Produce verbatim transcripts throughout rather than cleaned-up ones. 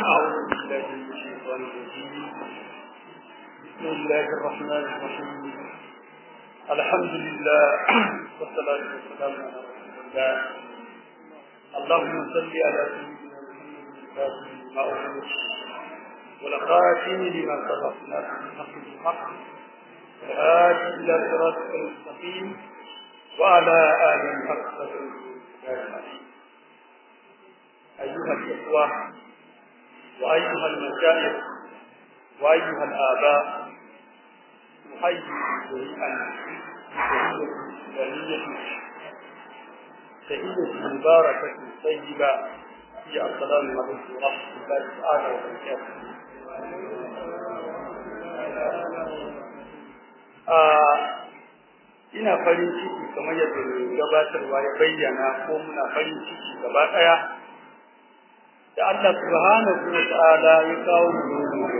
أعوذ بالله من الشيطان الرجيم. بسم الله الرحمن الرحيم. الحمد لله والصلاة والسلام على رسول الله. اللهم صل على سيدنا محمد والخاتم لما سبقنا من حق الحق والهادي إلى صراطك المستقيم وعلى آله حق قدره. أيها الإخوة وأيها المشايخ وأيها الآباء، أحيي جميعا بتحية تحية مباركة طيبة، هي السلام عليكم ورحمة الله تعالى وبركاته. ina farin ciki kamar yadda gabatarwa ya bayyana, ko muna farin ciki gaba ɗaya da Allah subhanahu wa ta'ala ya kawo mu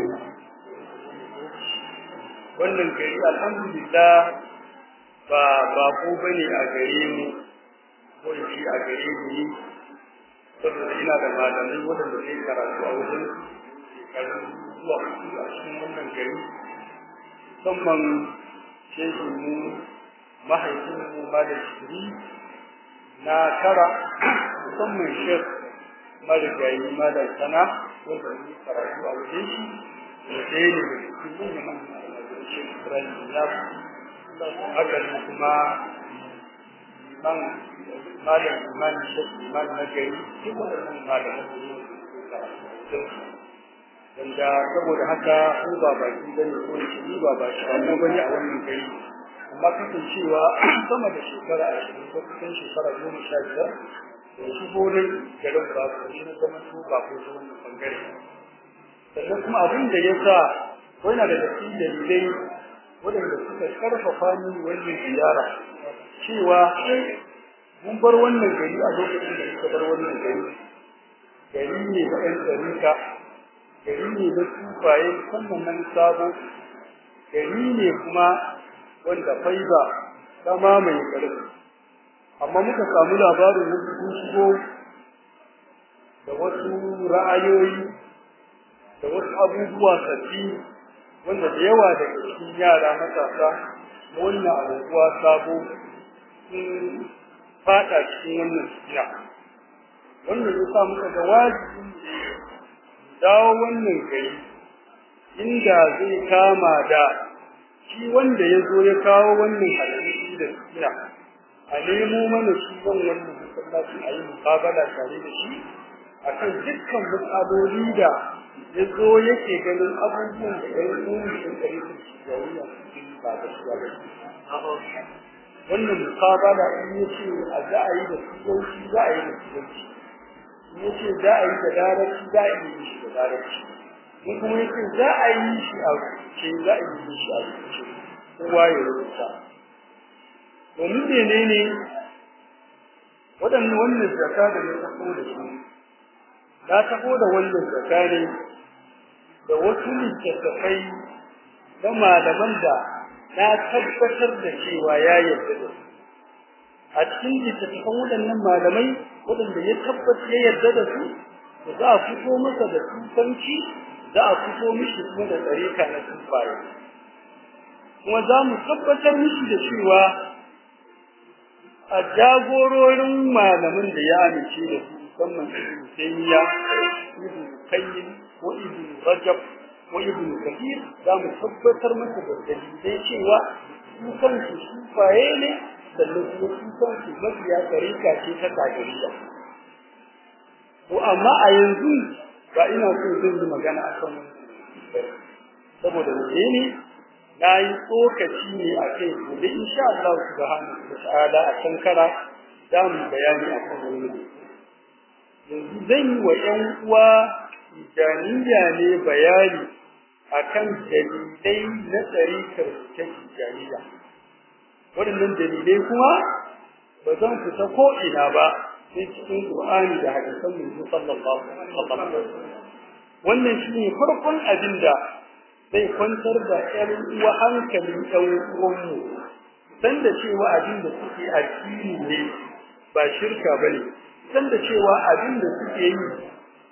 wannan gari. Alhamdulillah, ba ba ko bane a gare mu, ko shi a gare ni, saboda ina da malamai wanda ke karatu a wajen shekaru zuwa uku a cikin wannan gari, musamman shehin mu mahaifin mu malam shiri na tara, musamman shek marigayi malam sana wanda ne karatu a wajen shi da ɗaya ne da cikin manyan manyan shek Ibrahim ya haka ne kuma man malam iman shek iman na gari duk waɗannan malaman ne wanda saboda haka ko ba baki bane ko shi ba ba shi ba bane a wannan gari, amma kasancewa sama da shekara ashirin ko kusan shekara goma sha biyar da su gonin garin ba su shi na zaman su ba ko su wannan bangare. Sannan kuma abin da ya sa wani da cikin dalilai waɗanda suka karfafa min wannan ziyara cewa mun bar wannan gari a lokacin da suka bar wannan gari gari ne da ɗan ɗarika, gari ne na tufaye sannan nan sabo, gari ne kuma wanda faiza ta mamaye garin, amma muka samu labarin wasu sun shigo da wasu ra'ayoyi da wasu abubuwa sabbi wanda da yawa daga cikin yara matasa na wannan abubuwa sabo sun fada cikin wannan fitina. Wannan ya sa muka ga wajibi dawo wannan gari inda zai kama da shi wanda ya zo ya kawo wannan hadisi da fitina, a nemo mana shi wannan masallaci a yi mukabala tare da shi akan dukkan matsaloli da ya zo yake ganin abubuwan da ya yi nuni sun kare su jariya cikin ba da shi ba. Wannan mukabala in ya ce a za a yi da turanci za a yi da turanci, in ya ce za a yi da larabci za a yi shi da larabci, in kuma ya ce za a yi shi a ce za a yi shi a ce kowa ya rubuta. Domin menene waɗannan wannan zaka da ya taho da shi, na taho da wannan zaka ne da wasu littattafai da malaman da na tabbatar da cewa ya yarda da su. A cikin littattafan waɗannan malamai waɗanda ya tabbata ya yarda da su, da za a fito masa da tufanci, za a fito mishi kuma da tsarika na tufaye, kuma za mu tabbatar mishi da cewa a jagororin malamin da ya amince da su, musamman Ibn Taymiyyah, Ibn Qayyim ko Ibn Rajab ko Ibn Kathir, za mu tabbatar masa da dalilai cewa su kansu sufaye ne, sannan kuma su kansu mabiya tarika ce ta kafiriya. To amma a yanzu ba ina so zan yi magana akan wannan, saboda menene na yi tsokaci ne a kai gobe insha Allah subhanahu wa ta'ala a kankara za mu bayani a kan wani. Yanzu zan yi wa ‘yan uwa tijaniya ne bayani a kan dalilai na tsarikar ta tijaniya. Waɗannan dalilai kuma ba zan fita ko'ina ba sai cikin Qur'ani da hadisan Manzo sallallahu alaihi wasallam. Wannan shi ne farkon abin da zai kwantar da ƴan uwa hankalin ɗan uwanmu, san da cewa abin da suke addini ne ba shirka bane, san da cewa abin da suke yi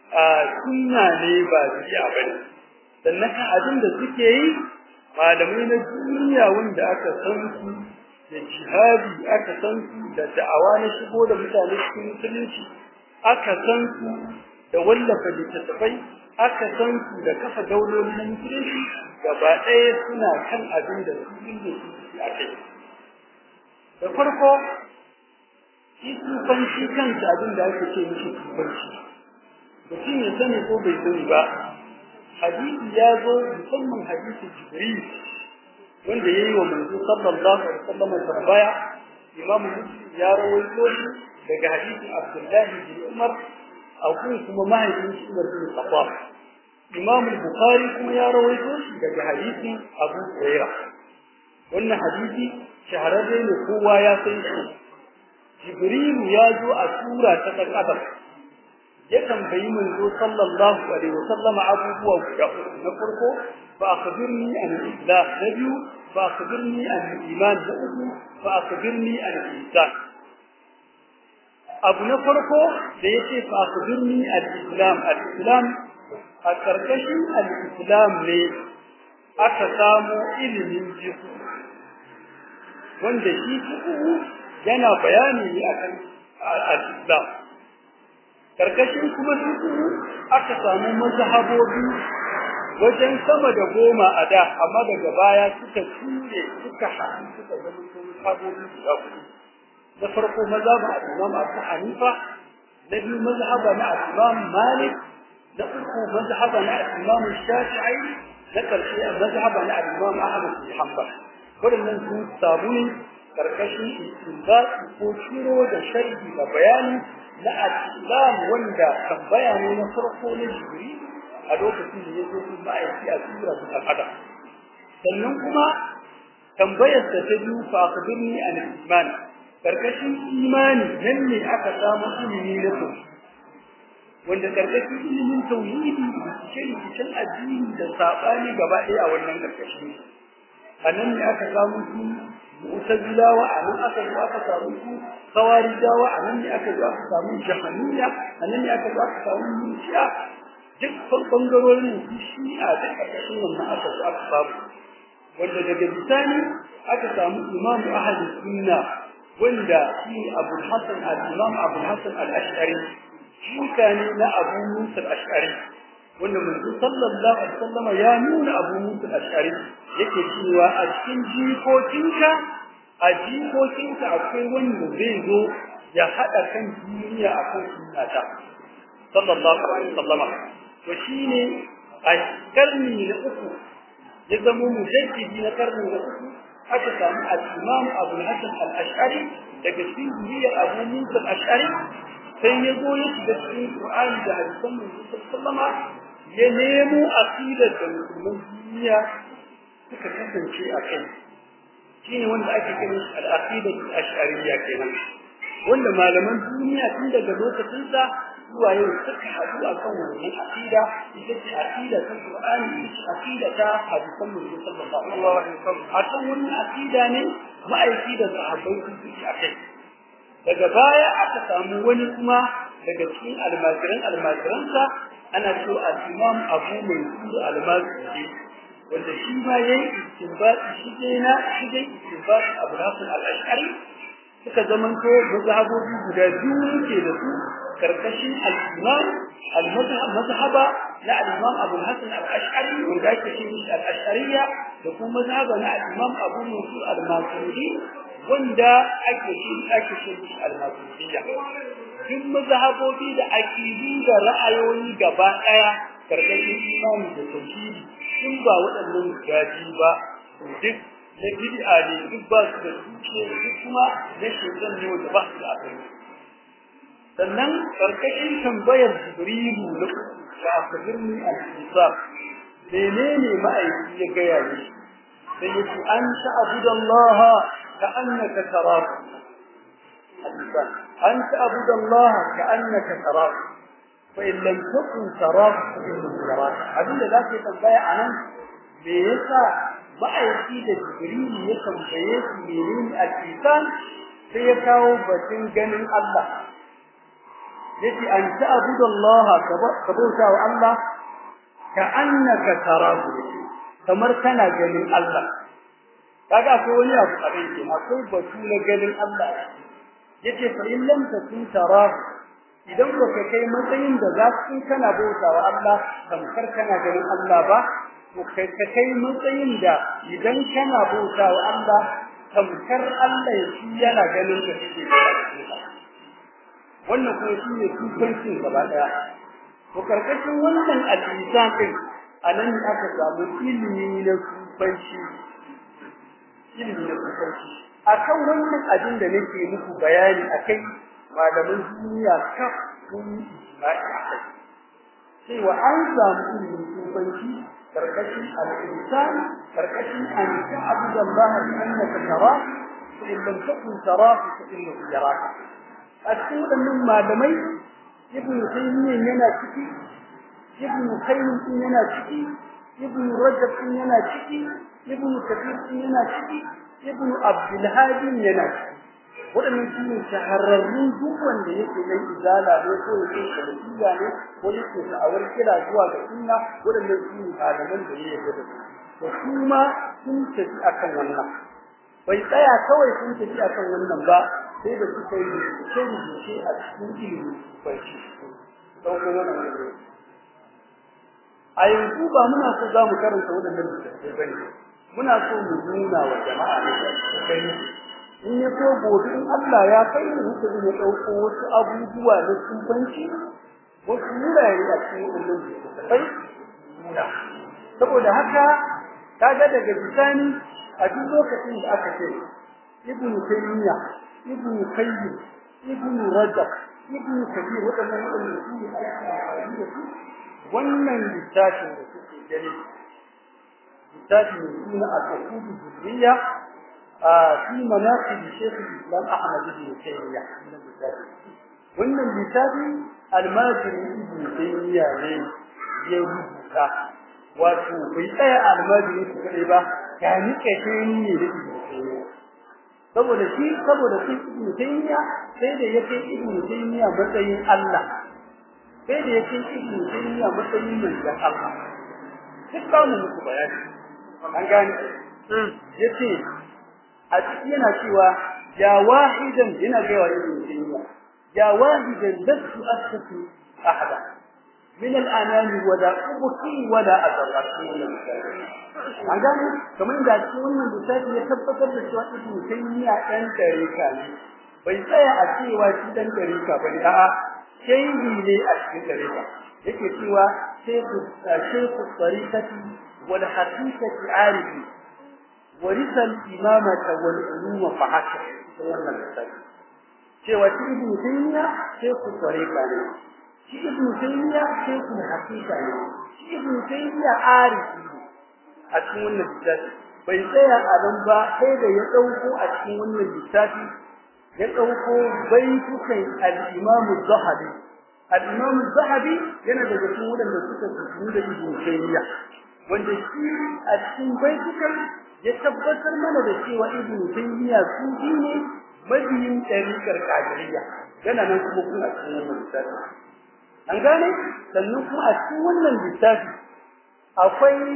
a sunna ne ba bid'a bane sannan kan abin da suke yi malamai na duniya wanda aka san su da jihadi aka san su da da'awa na shigo da mutane cikin musulunci aka san su da wallafa littattafai aka san su da kafa dauloli na musulunci gaba ɗaya suna kan abin da su inda su a kai da farko shi tufanci kansa abin da ake ce mishi tufanci mutum ya sani ko bai sani ba hadisi ya zo musamman hadisin jibril wanda yayi wa manzo sallallahu alaihi wasallam tambaya imam muslim ya rawaito shi daga hadisin abdullah bin umar akwai kuma mahaifin shi Umar bin Khattab imam bukhari kuma ya rawaito shi daga hadisin abu hurairah wannan hadisi shahararre ne kowa ya san shi jibril ya zo a sura ta kadar ya tambayi manzo sallallahu alaihi wasallam abubuwa guda na farko fa akhbirni an al-islam nabiyu fa akhbirni an al-iman da uku fa akhbirni an al-ihsan abu na farko da yace fa akhbirni al-islam al-islam a karkashin al-islam ne aka samu ilimin jisu wanda shi yana bayani akan al-islam karkashin kuma su aka samu mazhabobi wajen sama da goma a da amma daga baya suka ture suka haɗu suka zama mazhabobi guda huɗu da farko mazhabin al-Imam Abu Hanifa na biyu mazhabin al-Imam Malik da uku mazhabin al-Imam Shafi'i da karshe mazhabin al-Imam Ahmad bin Hanbal waɗannan sun samu ne karkashin istinbat ko shiro da sharhi da bayani na al-Islam wanda tambaya ne na farko na Jibril a lokacin da yake kuma aiki a sura ta Al-Qadr sannan kuma tambayar ta ta biyu fa akhbirni an al-iman karkashin imani nan ne aka samu ilimi na tauhid wanda karkashin ilimin tauhidi cikin cikin addini da sabani gaba ɗaya a wannan karkashin anan ne aka samu su mu'tazilawa anan aka zo aka samu su khawarijawa anan ne aka zo aka samu jahaniya anan ne aka zo aka samu shi'a duk bangarorin su shi'a da karkashin wannan aka zo aka samu wanda daga bisani aka samu imam ahli sunna wanda shi Abu Hassan al-Imam Abu Hassan al-Ash'ari shi kane na Abu Musa al-Ash'ari wanda manzo sallallahu alaihi wasallam ya nuna Abu Musa al-Ash'ari yake cewa a cikin jikokinka a jikokinka akwai wanda zai zo ya hada kan duniya akan sunnata sallallahu alaihi wasallam to shine a karni na uku ya zama mujaddidi na karni na uku aka samu al-Imam Abu Hassan al-Ash'ari daga cikin zuriyar Abu Musa al-Ash'ari sai ya zo ya shiga cikin Qur'ani da hadisan Manzo sallallahu alaihi ya nemo aqidar da musulman duniya suka kasance a kai shine wanda ake kira al-aqida al-ash'ariyya kenan wanda malaman duniya tun daga lokacin sa zuwa yau suka haɗu akan wannan aqida ita ce aqida ta Qur'ani ita ce aqida ta hadisan Manzo sallallahu alaihi wasallam akan wannan aqida ne ma'aiki da sahabbai su suke akai daga baya aka samu wani kuma daga cikin almajiran almajiransa ana so al-Imam Abu Mansur al-Mazdi wanda shi ma yayi istinbat shi dai na shi dai istinbat Abu Hasan al-Ash'ari suka zamanto mazhabobi guda biyu ke da su karkashin al-Imam al-Mazhab mazhaba na al-Imam Abu Hasan al-Ash'ari wanda ake cewa al-Ash'ariyya da kuma mazhaba na al-Imam Abu Mansur al-Maturidi wanda ake cewa ake cewa al-Maturidiyya duk mazhabobi da akidu da ra'ayoyi gaba daya karkashin imani da tauhidi in ba waɗannan gaji ba duk na bid'a ne duk ba su da tuce duk kuma na shaitan ne wanda ba su da asali sannan karkashin tambayar Jibrilu na da akabirni al-hisab menene ma'aiki ya gaya ni sai yace an ta'budallaha ka'annaka tarahu an ta'budallaha ka'annaka tarahu fa in lam takun tarahu fa innahu yaraka abinda zaka tambaya anan me yasa ma'aiki da Jibrilu ya tambaye su menene al-hisab sai ya kawo batun ganin Allah yace an ta'budu Allah ka bauta wa Allah ka annaka tarahu kamar kana ganin Allah kaga akwai wani abu a ranke akwai batu na ganin Allah yace fa in lam takun tarahu idan baka kai matsayin da za ka kana bauta wa Allah kamar kana ganin Allah ba to kai kai matsayin da idan kana bauta wa Allah kamar Allah yake yana ganin ka cikin wannan kuma shine tukancin gaba daya to karkashin wannan al-insan din anan aka samu ilimi na tukanci ilimi na tukanci akan wannan abin da nake muku bayani akai malaman duniya ka kun bai sai wa an samu ilimin tukanci karkashin al-insan karkashin an ta'budu Allah annaka tara fa in lam takun tarahu fa innahu yaraka acikin wannan malamai ibn taymiyyah yana ciki ibn qayyim yana ciki ibn rajab yana ciki ibn kathir yana ciki ibn abdul hadi yana ciki wadannan sune shahararrun duk wanda yake nan izala ne ko yake shari'a ne ko yake da'awar kira zuwa ga sunna wadannan sune malaman da yake da su to kuma sun tafi akan wannan bai tsaya kawai sun tafi akan wannan ba sai da suka yi rubuce a cikin ilimi bai ci don kuma wannan a yanzu ba muna so za mu karanta wadannan littattafai bane muna so mu nuna wa jama'a ne kai in ya so gobe in Allah ya kai mu ku ne dauko wasu abubuwa na tsufanci wasu wurare a cikin wannan littattafai saboda haka kaga daga bisani a duk lokacin da aka ce ibn taymiyyah ibn qayyim ibn rajab ibn kathir wadannan wadannan su ne wannan littafin da suke gani littafin ne na al-uqud al-durriya a fi manaqib shaykh al-islam ahmad ibn taymiyyah wannan littafin al-majri ibn taymiyyah ne ya rubuta wato bai tsaya al-majri su kai ba ya nike shi ne da ibn taymiyyah saboda shi saboda shi ibn taymiya sai da yake ibn taymiya matsayin Allah sai da yake ibn taymiya matsayin manzon Allah duk ba mu muku bayani an gane yace a cikin yana cewa ya wahidan yana cewa ibn taymiya ya wahidan lasu asfu ahada min al-anam wa da ubki wa da azraqi an gane kamar da cikin wannan lissafi ya tabbatar da cewa ibn taymiya dan tarika ne bai tsaya a cewa shi dan tarika bane a'a shehi ne a cikin tarika yake cewa shaykhu shaykhu tariqati wal haqiqati arifi warisa al-imamata wal uluma fa haka wannan lissafi cewa shi ibn taymiya shaykhu tariqa ne shi ibn taymiya shaykhu haqiqa ne shi ibn taymiya arifi a cikin wannan littafi bai tsaya a nan ba sai da ya dauko a cikin wannan littafi ya dauko baitukan al-Imam az-Zahabi al-Imam az-Zahabi yana daga cikin wadanda suka rubuta da Ibn Taymiyyah wanda shi a cikin baitukan ya tabbatar mana da cewa Ibn Taymiyyah sufi ne mabiyin tariqar Qadiriyya yana nan kuma kuma a cikin wannan littafi an gane sannan kuma a cikin wannan littafi akwai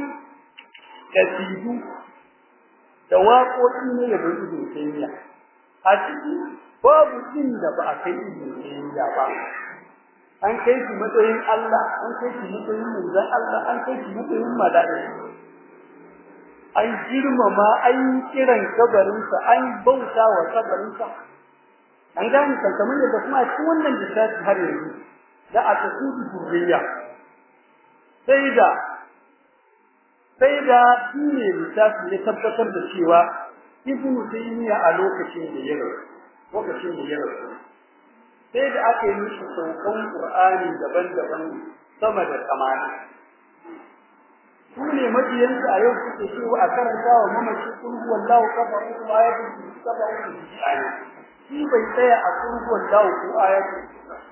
kasidu da waƙoƙi ne da Ibn Taymiyyah a ciki babu inda ba a kai Ibn Taymiyyah ba an kai shi matsayin Allah an kai shi matsayin manzon Allah an kai shi matsayin mala'ika an girmama an kiran kabarinsa an bauta wa kabarinsa an gane kamar yadda kuma a cikin wannan lissafi har yanzu da a tasudu durriya sai da sai da shine lissafi ya tabbatar da cewa Ibn Taymiyyah a lokacin da ya rasu lokacin da ya rasu sai da aka yi mishi saukan Qur'ani daban-daban sama da tamanin su ne mabiyansu a yau suke cewa a karanta wa mamaci kun wallahu kafa ku ayatul saba ku ayi shi bai tsaya a kun wallahu ku ayatul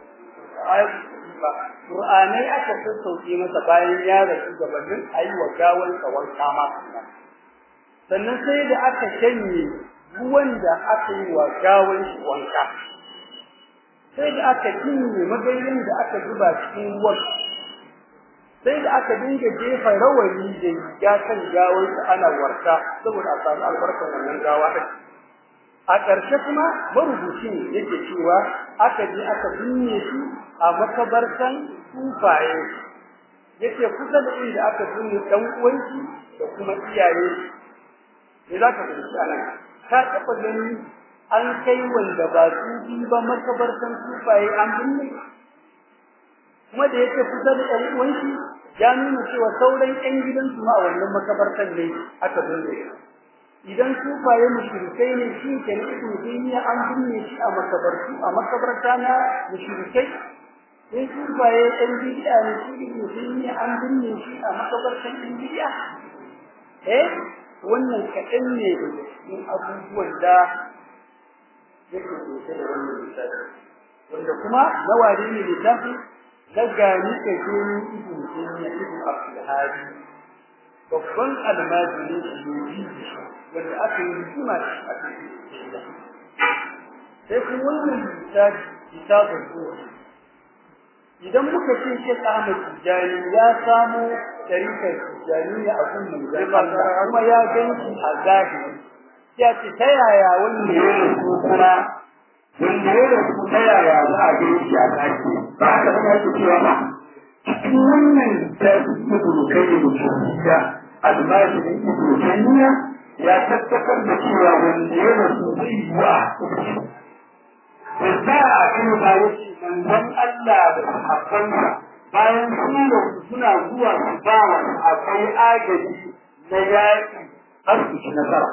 ayatul ba Qur'ani aka sassauke masa bayan ya rasu gabanin ayi wa gawan tsawon kama sannan sai da aka shanye ruwan da aka yi wa gawan shi wanka sai da aka cinye magayin da aka zuba cikin ruwan sai da aka dinga jefa rawani da ya kan gawar ana warka saboda a samu albarkar wannan gawa a ƙarshe kuma marubucin yake cewa aka je aka binne shi a makabartan sufaye yake kusa da inda aka binne dan uwanki da kuma iyaye ne za ka binne anan ka taɓa gani an kai wanda ba su ba makabartan sufaye an binne kuma da yake kusa da ɗan uwanki ya nuna cewa sauran ƴan gidansu ma a wannan makabartan ne aka binne idan sufaye mushrikai ne shi ke ne ibn taymiya an binne shi a makabartu a makabarta na mushrikai sai sufaye ɗan bid'a ne shi ibn taymiya an binne shi a makabartan ɗan bid'a eh wannan kaɗan ne daga cikin abubuwan da yake kusa da wannan misali wanda kuma nawari ne littafi na gani ka gani ibn taymiya ibn abdul hadi babban almajiri ne wanda aka yi hikima a cikin sai kuma wannan misali kitabun ruhi idan muka ce shi Ahmad Tijani ya samu tarikar Tijani a kunnin Allah kuma ya ganci a zahiri ya ce ta yaya wannan ne ko kuma wanda ya rasu ta yaya za a gani shi a zahiri ba ka da yake cewa ba cikin wannan da ibnu kayyim da almajiri ibnu taymiya ya tabbatar da cewa wanda ya rasu zai yi wa da a kan bayan manzon Allah da sahabbansa bayan sun suna zuwa su ba wa akwai agaji na yaƙi har su ci nasara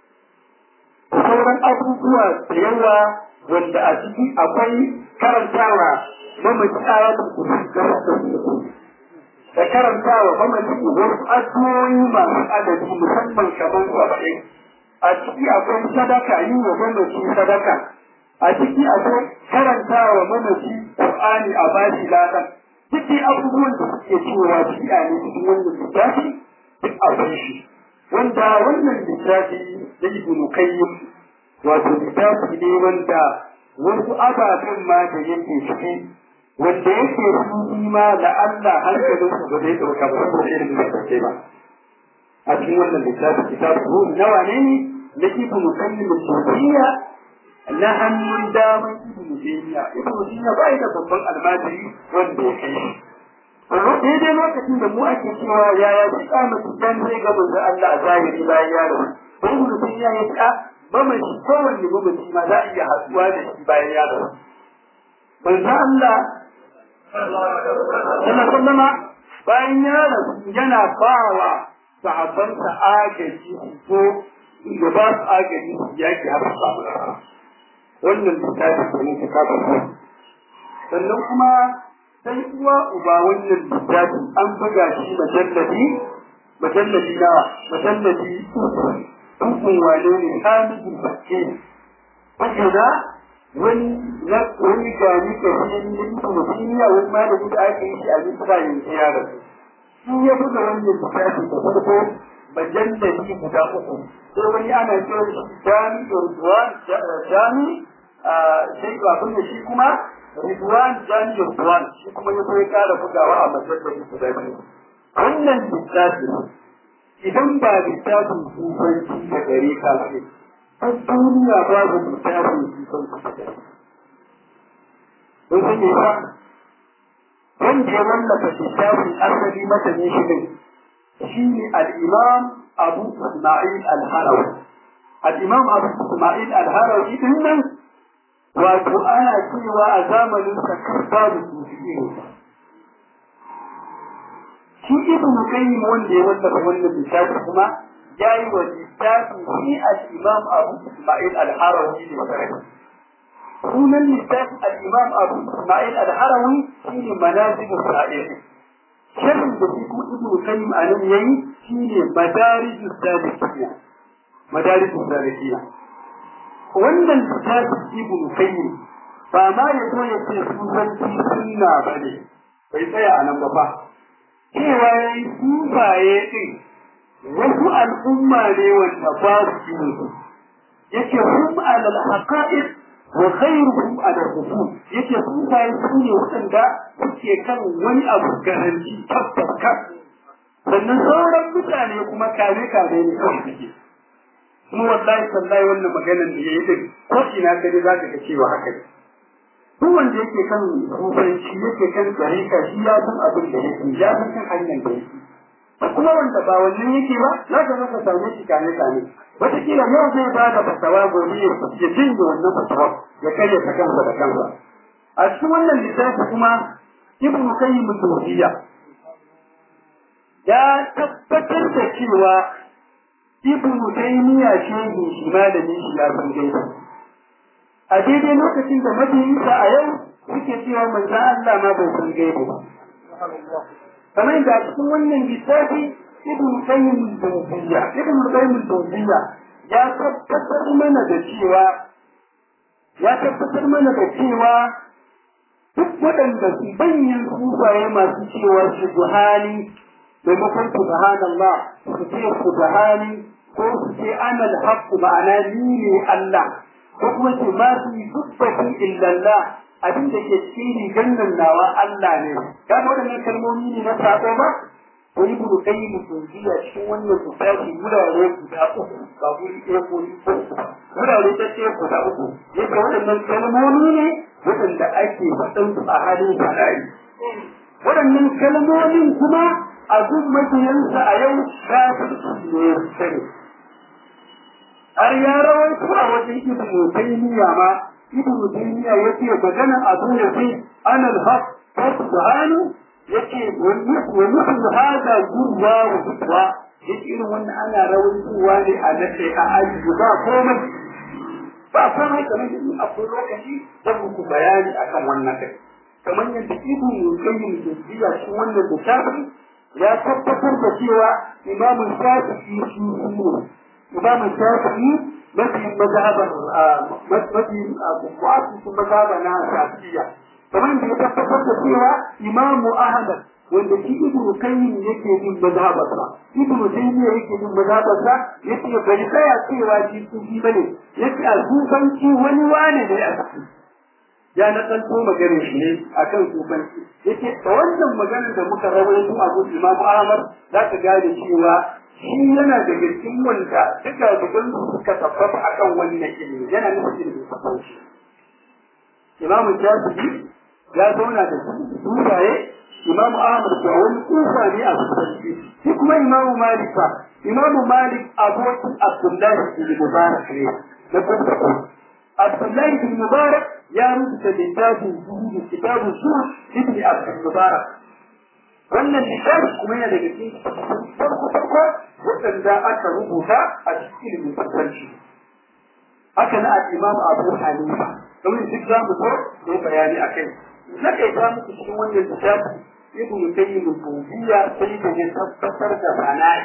sauran abubuwa da yawa wanda a ciki akwai karantawa mamaci ayatul kursi da karantawa mamaci wasu addu'o'i masu adadi musamman kamar saba'in a ciki akwai sadaka yi wa mamaci sadaka a ciki akwai karantawa mamaci Qur'ani a bashi ladan duk abubuwan da suke cewa shi'a ne cikin wannan littafi duk akwai shi wanda wannan littafi da Ibn Qayyim wato littafi ne wanda wasu ababen ma da yake ciki wanda yake su ma da Allah hankalin su ba zai dauka ba saboda irin da take ba a cikin wannan littafi kitabu nawa ne ne Ibn Qayyim al-Jawziyya na hannun daman ibnu taymiya ibnu taymiya bai da babban almajiri wanda ya kai shi daidai lokacin da mu ake cewa yaya shi kamata dan zai ga manzo Allah a zahiri bayan ya rasu ibnu taymiya ya ce mamaci kowanne mamaci ma za a iya haɗuwa da shi bayan ya rasu manzo Allah sallallahu sallama bayan ya rasu yana bawa sahabbansa agaji ko da ba su agaji yaki har su samu wannan littafi da ne ka kafa sannan kuma sai uwa uba wannan littafi an buga shi majalladi majalladi na majalladi ukun wane ne hamidin bakke wanda wani na wani gani ka shi ne mutum ya wani ma da da ake yi a bisa yanzu ya rasu shi ya buga wannan littafi da farko majalladi guda uku sai wani ana cewa jami Ridwan jami sai babun da shi kuma Ridwan jami Ridwan shi kuma ya sai kara bugawa a majalladi guda biyu wannan littafi idan ba littafin sufanci da gare ka ce a duniya babu littafin sufanci da gare don sun yi ba wanda ya wallafa littafin asali mata ne shi ne shi ne al-imam Abu Ismail al-Harawi al-imam Abu Ismail al-Harawi din nan wato ana cewa a zamanin sa babu sufiye shi ibn Qayyim wanda ya wallafa wannan littafi kuma yayi wa littafin shi al-imam Abu Ismail al-Harawi ne wanda sunan littafin al-imam Abu Ismail al-Harawi shine manazil al-sa'ir shirin da shi kuma ibn Qayyim anan yayi shine madarij al-salikin madarij al-salikin wannan littafin ibn Qayyim ba ma ya so ya ce sunan sunna bane bai tsaya anan ba fa cewa yayi sufaye din wasu al'umma ne wanda ba su yi yake hum ala al-haqa'iq wa khairuhum ala rusul yake sufaye su ne waɗanda suke kan wani abu garanti tabbata sannan sauran mutane kuma kare kare ne kawai suke kuma wallahi sallahi wannan maganar da yayi din ko ina kaje zaka ga cewa haka ne duk wanda yake kan sufanci yake kan tarika shi ya san abin da yake ya san kan hanyar da yake kuma wanda ba wannan yake ba za ka masa same shi kane kane wataƙila yau zai ba da fatawa gobe ya jinge wannan fatawa ya karya ta kansa da kansa a cikin wannan littafi kuma ibnu qayyim al-jawziyya ya tabbatar da cewa ibnu taymiya shehi shi malami shi ya san gaiba a daidai lokacin da mabiyinsa a yau suke cewa manzon Allah ma bai san gaiba ba kamar da a cikin wannan littafi ibn qayyim al-jawziyya ibn qayyim al-jawziyya ya tabbatar mana da cewa ya tabbatar mana da cewa duk waɗanda su banyin sufaye masu cewa subhani maimakon subhanallah su ce subhani ko su ce ana al-haqq ma'ana ni ne Allah ko kuma ce ma fi subhati illallah abin da ke cikin gannan nawa Allah ne ga waɗannan kalmomi ne na sako ba ko ibnu qayyim al-jawziyya cikin wannan littafi gurare guda uku ba guri ɗaya ko uku gurare ta ce guda uku yake waɗannan kalmomi ne waɗanda ake faɗin su a halin fada'i waɗannan kalmomin kuma a duk mabiyansa a yau kafirci ne sani har ya rawaito a wajen ibnu taymiya ma ibnu taymiya yace magana abu ne sai ana al-haq subhanahu yake wani wani hada gurwa wa fitwa yake irin wannan ana rawaitowa ne a nace a aji ba komai ba komai kamar yadda akwai lokaci zan muku bayani akan wannan kai kamar yadda ibnu qayyim al-jawziyya shi wannan littafi ya tabbatar da cewa imamu shafi'i shi ne imamu shafi'i mafi mazhaban mafi mu'assisin mazhaban na shafi'iyya kamar da ya tabbatar da cewa imamu ahmad wanda shi ibnu qayyim yake bin mazhabarsa ibnu taymiya yake bin mazhabarsa yace bai tsaya cewa shi sufi bane yace a sufanci wani wane ne a ciki ya na tsanto maganar shi ne akan sufanci yace da wannan maganar da muka rawaito a gurin imamu ahmad za ka gane cewa shi yana da cikin wanda duka dukkan suka tabbata akan wannan ilimi yana nufin ilimin sufanci imamu shafi'i ya zauna da sufaye Imam Ahmad ko wani kufa ne a sufanci shi kuma Imam Malik fa Imam Malik abokin Abdullah ibn Mubarak ne da kuma Abdullah ibn Mubarak ya rubuta littafin zuhud kitabun zuhud ibn Abdul Mubarak wannan littafi kuma yana daga cikin farko farko wanda aka rubuta a cikin sufanci haka na Imam Abu Hanifa kamar duk za mu zo da bayani akai zaka yi ta muku cikin wannan littafi ibn qayyim al-jawziyya sai da ya tabbatar da fana'i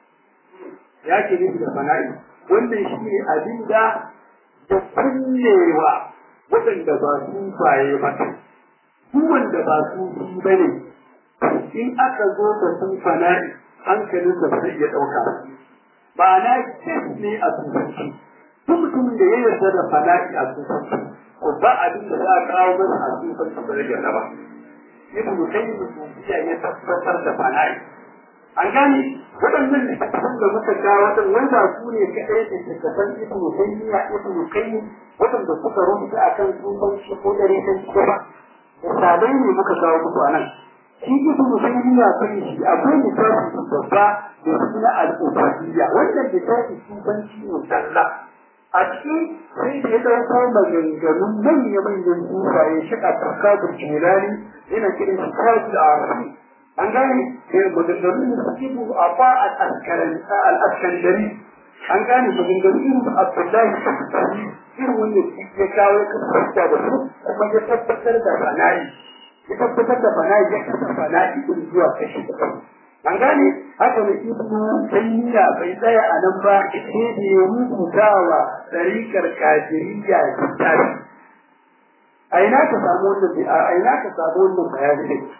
ya ke nufi da fana'i wannan shi ne abin da ya kullewa waɗanda ba su baye ba duk wanda ba su yi ba ne in aka zo da sun fana'i hankalin da zai iya ɗauka ba na kes ne a turanci duk mutumin da ya yarda da fana'i a turanci ko ba abin da za a kawo mana a turanci ba zai yarda ba ibn qayyim al-jawziyya ya tabbatar da fana'i an gane waɗannan littattafan da muka ga wadan wanda su ne kaɗai da littattafan ibn taymiya ibn qayyim waɗanda suka rubuta akan sufanci ko dare kan ba misalai ne muka kawo muku a nan shi ibn taymiya kai shi akwai littafi babba da suna al-ubudiyya wannan littafi sufanci ne sallah a cikin sai da ya dauko maganganun manya-manyan sufaye shi a tsakabin jelani yana kiran shi kaji a rafi an gane sai maganganun da suke bu a ba al-askandari an gane maganganun irin abdullahi shafi irin wanda ya kawo ya kasance da su kuma ya tabbatar da fana'i ya tabbatar da fana'i ya kasance fana'i din zuwa kashi da kan an gane haka ne ibnu taymiya bai tsaya a nan ba sai da ya rubuta wa tariqar qadiriyya kitab a ina ka samu wannan a ina ka samu wannan bayani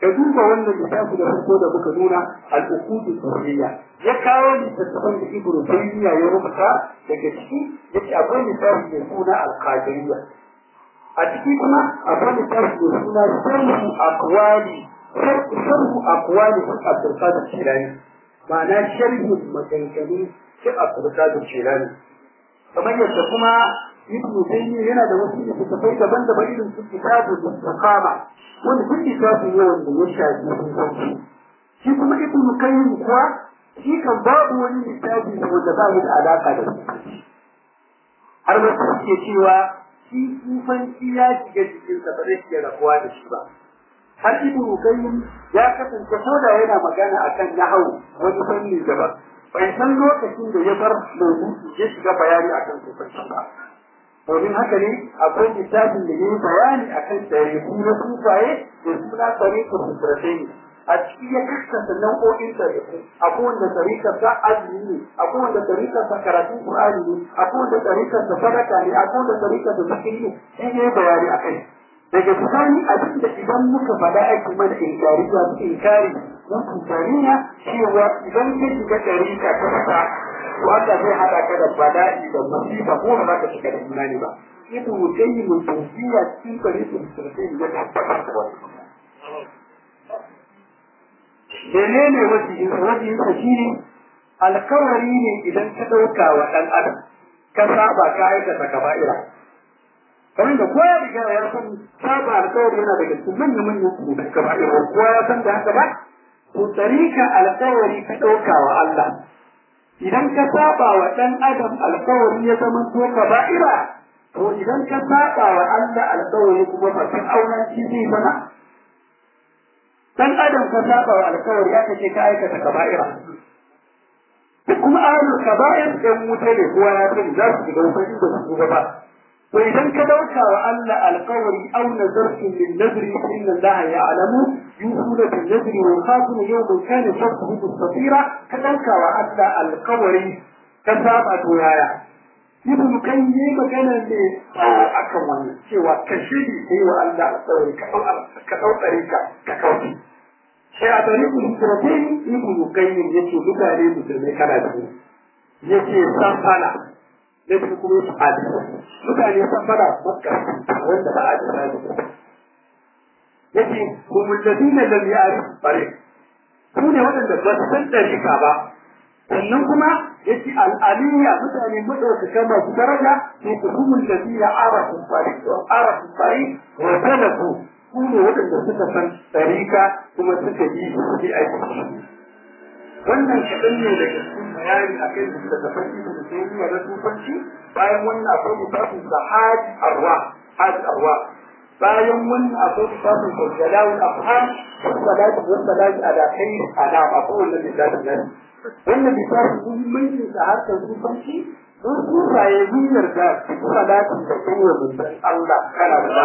ka duba wannan littafi da farko da muka nuna al-uqud al-sirriya ya kawo littafin da Ibn Taymiyyah ya rubuta daga ciki yace akwai littafi mai suna al-qadiriyya a ciki kuma akwai littafi mai suna sharhu aqwali sharhu aqwali Abdul Qadir Jilani ma'ana sharhu maganganu shi Abdul Qadir Jilani kamar yadda kuma Ibn Taymiyyah yana da wasu littattafai daban-daban irin su kitabul istiqama wanda duk littafin ne wanda ya shafi hukunci shi kuma Ibn Qayyim kuwa shi kan babu wani littafi wanda ba da alaka da hukunci har ma suke cewa shi kufanci ya shiga cikin sa ba zai iya rabuwa da shi ba har Ibn Qayyim ya kasance ko da yana magana akan nahwu wani fanni daban bai san lokacin da ya bar mawdu'i ya shiga bayani akan kufanci ba domin haka ne akwai littafin da yayi bayani akan tarihi na sufaye da suna tariqul sufratain a cikin ya kasa nau'o'in tarihi akwai wanda tariqar ta azumi ne akwai wanda tariqar ta karatun qur'ani ne akwai wanda tariqar ta sadaka ne akwai wanda tariqar ta zikiri ne shi ne bayani akai daga bisani abin da idan muka faɗa ake mana inkari ya su inkari mutum tariya cewa idan ka shiga tariqa ta fata wanda zai hada ka da bala'i da musiba ko ba ka shiga da imani ba idan mutai mun tawfiya cikin tariqul sirrin ya tabbata da wannan menene wajibin wajibin sa shine alkawari ne idan ka dauka wa dan adam ka saba ka aikata kaba'ira kamar da kowa riga ya san saba alkawari yana daga cikin manyan manyan kaba'ira kowa ya san da haka ba to tariqa alkawari ka dauka wa Allah idan ka saba wa dan adam alƙawari ya zama to kaba'ira to idan ka saba wa Allah alƙawari kuma fa kin auna shi zai bana dan adam ka saba wa alƙawari aka ce ka aikata kaba'ira kuma ahlul kaba'ir dan mutane kowa ya san za su ga wani da su gaba to idan ka dauka wa Allah alƙawari aw nazartu min nadri inna Allah ya'lamu yusuna bil nadri wa khafuna yawman kana shartuhu mustatira ka dauka wa Allah alƙawari ka saba to yaya ibn kan yi magana ne akan wannan cewa ka shiri kai wa Allah alƙawari ka dau ka dau tsarika ka kauce sai a tariqul hijratain ibn qayyim yace mutane musulmai kana da yace san fala da kuma su hadisi mutane san fara makka wanda ba a jira da yake kuma ladina lam ya'rif tariq su ne wadanda ba su san dariƙa ba sannan kuma yace al-aliyya mutane madaukaka masu daraja ne kuma ladina arafu tariq arafu tariq wa talafu su ne wadanda suka san dariƙa kuma suka yi su aiki wannan kaɗan ne daga cikin bayani a kan da ta farki da ta yi wa tufanci bayan wannan akwai littafin da hajj arwa hajj arwa bayan wannan akwai littafin da jalawul afham salatu wa salatu ala khair ala akwai wannan littafin nan wannan littafin muhimmancin da harkar tufanci don sufaye hanyar da salatu da kuma mutan Allah kana da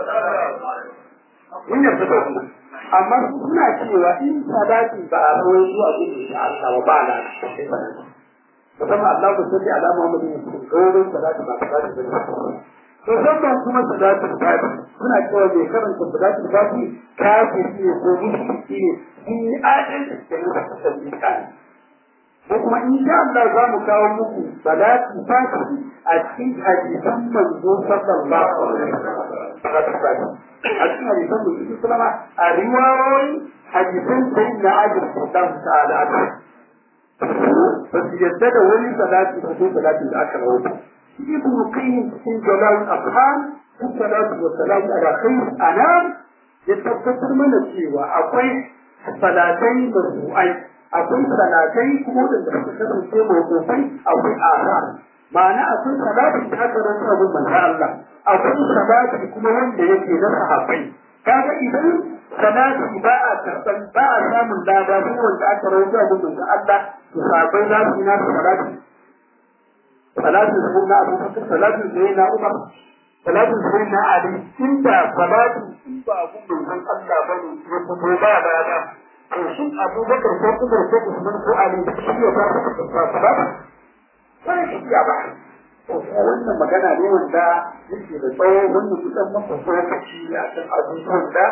mun yarda da wannan amma suna cewa in sadaki ba a rawar zuwa gudu da Allah ba ba na musamman Allah ku salli ala Muhammadin gaurin sadaki ba sadaki ba to sabban kuma sadaki ba suna cewa bai karanta sadaki ba ki kafiri ne ko mushriki ne in adalci da mutum da ko kuma in sha Allah za mu kawo muku sadaki ba a cikin hadisan manzo sallallahu alaihi wasallam a cikin hadisan da su sallama a riwayoyi hadisan sai na ajin sallallahu ta'ala alaihi ba su yadda da wani salati ko salati da aka rawaito ibn qayyim cikin jalal afham salatu wa salam ala khair anam ya tabbatar mana cewa akwai salatai marfu'ai akwai salatai kuma da suka kasance mawqufai akwai azan ma'ana akwai salatin da aka rantsa da manzo Allah akwai salati kuma wanda yake na sahabbai kaga idan salati ba a karban ba a samun lada ko wanda aka rantsa da manzo Allah to sahabbai za su na salati salatin sunna Abu Bakar salatin sayyidina Umar salatin sayyidina Ali inda salati in ba abun manzo Allah bane ko ko ba ba ba to shin Abu Bakar ko Umar ko Usman ko Ali shi ya fara salati sai shi ya ba wannan magana ne wanda yake da tsawo wannan kusan maka lokaci a kan abubuwan da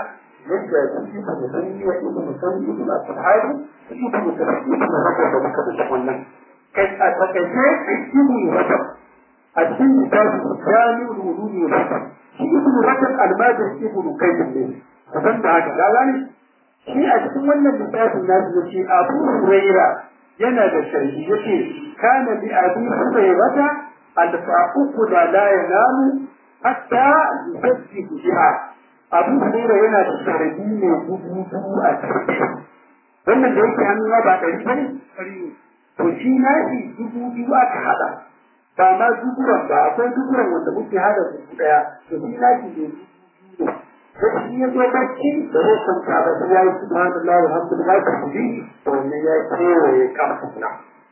yadda suke da musanni wa ibn musanni ibn al-sahabi suke da musanni ibn rajab da muka da wannan kai a takaice ibn rajab a cikin littafin jami'ul wuludi wal hikam shi ibn rajab al-majid ibn qayyim ne kasan da haka da gani shi a cikin wannan littafin nasu yace Abu Huraira yana da sharhi yace kana bi Abi Hurairah al-fa'uq la yanamu hatta yusabbihu biha Abu Hurairah yana da sharhi ne dubu a cikin wannan da yake an ba dari bane to shi na shi dubu biyu aka hada ba ma duburan ba akwai duburan wanda muke hada su daya to shi na shi ne to shi ya zo bacci da ya san ka ba sai ya yi subhanallahi walhamdulillahi ta kudi to ne ya kewaye kamfuna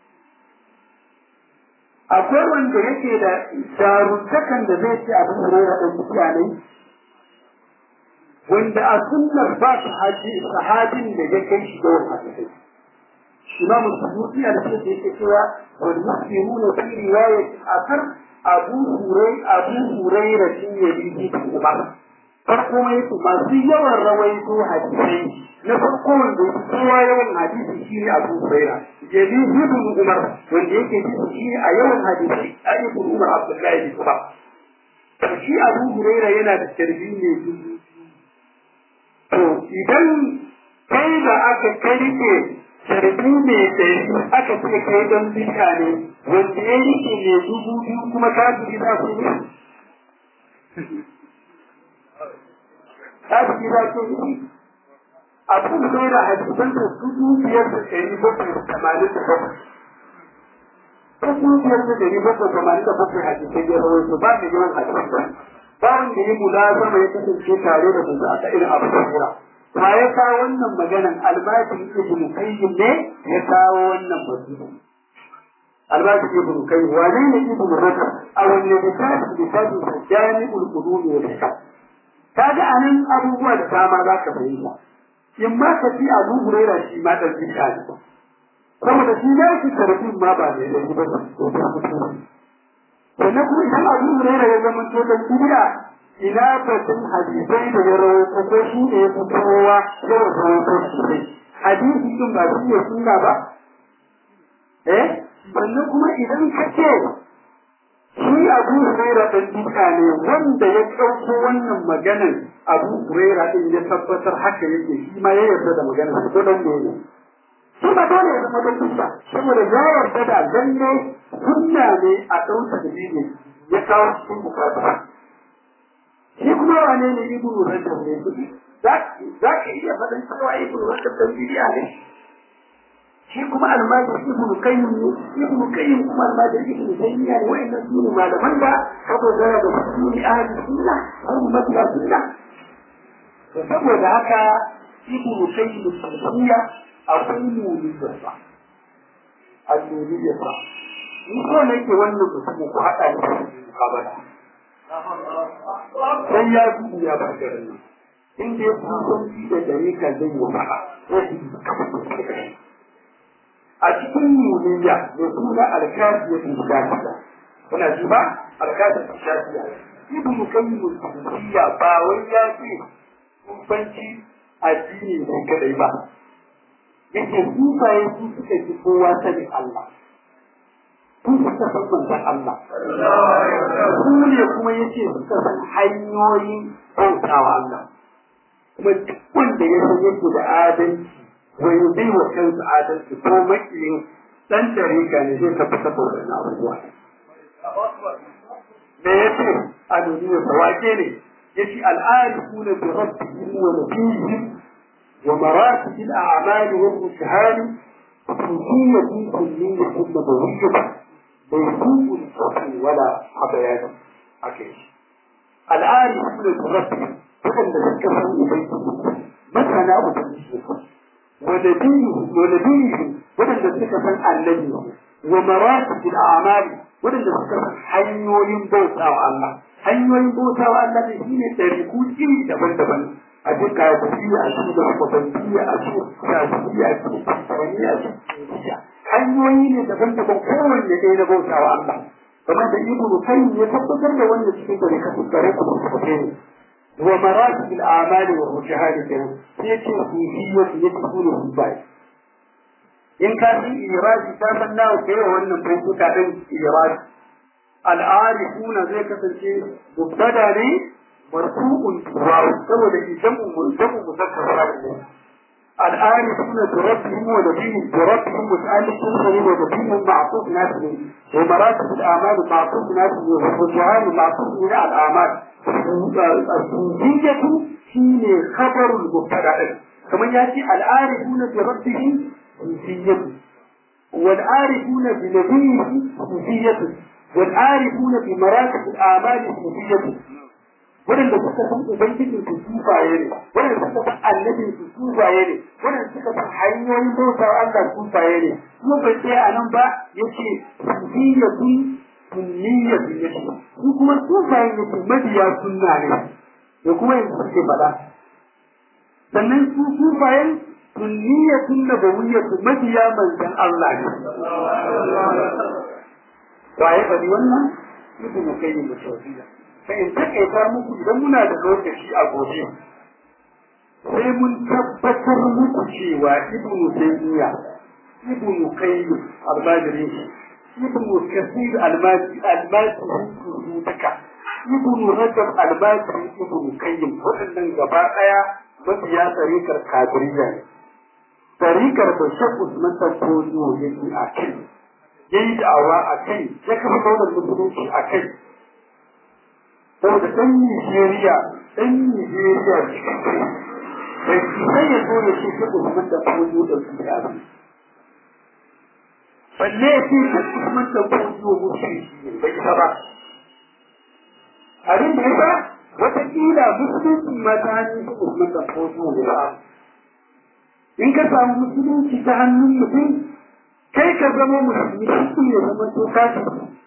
akwai wanda yake da jarumtakan da zai ci abin Hurairah da mutane wanda a sunnar ba su haji sahabin da ya kai shi da hadisi Imam Suyuti a cikin da yake cewa wal muslimuna fi riwayat akhar Abu Hurairah Abu Hurairah shi ne yake kuma farko mai su masu yawan rawaito hadisi na farko wanda yake kowa yawan hadisi shi ne Abu Hurairah yabi ibn Umar wanda yake shi a yawan hadisi Abu Umar Abdullahi kuma shi Abu Hurairah yana da tarbi ne to idan kai da aka karike tarbi ne sai aka ce kai don bika ne wanda ya rike ne dubu biyu kuma ka ji za su yi ka ji za su yi Abu Hurairah hadisan da dubu biyar da ɗari bakwai da tamanin da bakwai dubu biyar da ɗari bakwai da tamanin da bakwai hadisai ya rawaito ba da yawan hadisai ba wanda ya mulazama ya kasance tare da manzo a irin abu da kira ma ya kawo wannan maganan albajin ibn qayyim ne ya kawo wannan batu albajin ibn qayyim wane ne ibn rajab a wannan littafi littafin jami'ul ulum wal hikam kaga anan abubuwa da dama za ka fahimta in ma ka ci Abu Hurairah shi ma dan bid'a ne saboda shi ne shi tarfin ma ba ne da ba sannan kuma idan Abu Hurairah ya zama to dan bid'a ina batun hadisai da ya rawaito ko shi ne ya fitowa da rawaito shi hadisi din ba shi ne sunna ba eh sannan kuma idan ka ce shi Abu Hurairah dan bid'a ne wanda ya dauko wannan maganar Abu Hurairah din ya tabbatar haka yake shi ma ya yarda da maganar ko dan ne shi ba dole ya zama dan bid'a saboda ya yarda da lalle sunna ne a dauka da dini ya kawo cikin bukata shi kuma wane ne ibnu rajab ne kudi za ka iya faɗin cewa ibnu rajab dan bid'a ne shi kuma almajid ibnu qayyim ibnu qayyim kuma almajid ibnu taymiyyah ne wa'annan su ne malaman da saboda da su ne ahli sunna ko mabiya sunna to saboda haka ibnu qayyim sunniya akwai nuriya fa al-nuriya fa ni ko ne ke wannan mutum ko hada ne kabara sai ya gudu ya ba garin nan inda ya kusan da dare ka zai yi fara a cikin nuniya da suna alkafiya ta shafiya kuna ji ba alkafiya ta shafiya ibn qayyim al-jawziyya ba wai ya ce kufanci addini ne kadai ba yake sufaye su suka ji kowa sanin Allah kun suka san manzon Allah su ne kuma yace suka san hanyoyin bautawa Allah kuma duk wanda ya san yake da adalci wai bai wa kansa adalci ko makiyin dan tarika ne zai tabbata da wannan abubuwa me yace a duniya sawake ne yace al-arifuna bi rabbihim wa nabiyihim wa maratib al-a'mal wa al-shahad كلية كلية نبوية بيكون الحكم ولا حبيان أكيد الآن يقول الرب فقد ذكره بيته متى نأخذ الشيخ ونبيه ونبيه ولن ذكره النبي ومراتب الأعمال ولن ذكره حيوين بوتا الله حيوين بوتا الله بحين تاريخون إيه دبن دبن أجل كايبوتية أجل دبنية أجل كايبوتية أجل كايبوتية أجل hanyoyi ne daban-daban kowanne ɗaya na bauta wa Allah kamar da ibnu qayyim ya tabbatar da wannan cikin da ka tsare ku da kuke ne wa maratib al-a'mal wa rujhan kenan sai yace sufiyya yadkhulu fi bai in ka ji iradi ta san nawa kai wannan baituka din iradi al-arifuna zai kasance mubtada ne marfu'un wa saboda jamu jamu muzakkar ne العارفون بربهم ونبيهم بربهم متعلقون ونبيهم معطوف نفسه ومراتب الأعمال معطوف نفسه والرجعان معطوف من الأعمال الصوفية هي خبر المبتدع كما يأتي العارفون بربهم صوفية والعارفون بنبيه صوفية والعارفون بمراتب الأعمال صوفية waɗanda suka san ubangijin su sufaye ne waɗanda suka san annabin su sufaye ne waɗanda suka san hanyoyin bautar Allah sufaye ne kuma bai tsaya a nan ba yace sufiyatun sunniyatun yace su kuma sufaye ne su mabiya sunna ne da kuma yanzu suke faɗa sannan su sufayen sunniyatun nabawiyyatun mabiya manzon Allah ne waye bari wannan ibnu qayyim al-jawziyya sai in takaita muku idan muna da lokaci a gobe sai mun tabbatar muku cewa ibnu taymiya ibnu qayyim al-majri ibnu kasir al-majri al-majri duka ibnu rajab al-majri ibnu qayyim wadannan gaba daya mabiya tarikar kadiriya ne tarikar da Sheikh Usman Tanfodio yake a kai yayi da'awa a kai ya kafa daular musulunci a kai saboda ɗan Nijeriya ɗan Nijeriya bai sai ya zo da shi ta Usman da Fodio da su da abin balle shi ta Usman da Fodio mushi bai ta ba abin da yasa wataƙila musulunci ma ta hannun su Usman da Fodio da ba in ka samu musulunci ta hannun mutum kai ka zama musulmi shi ne zama to kashi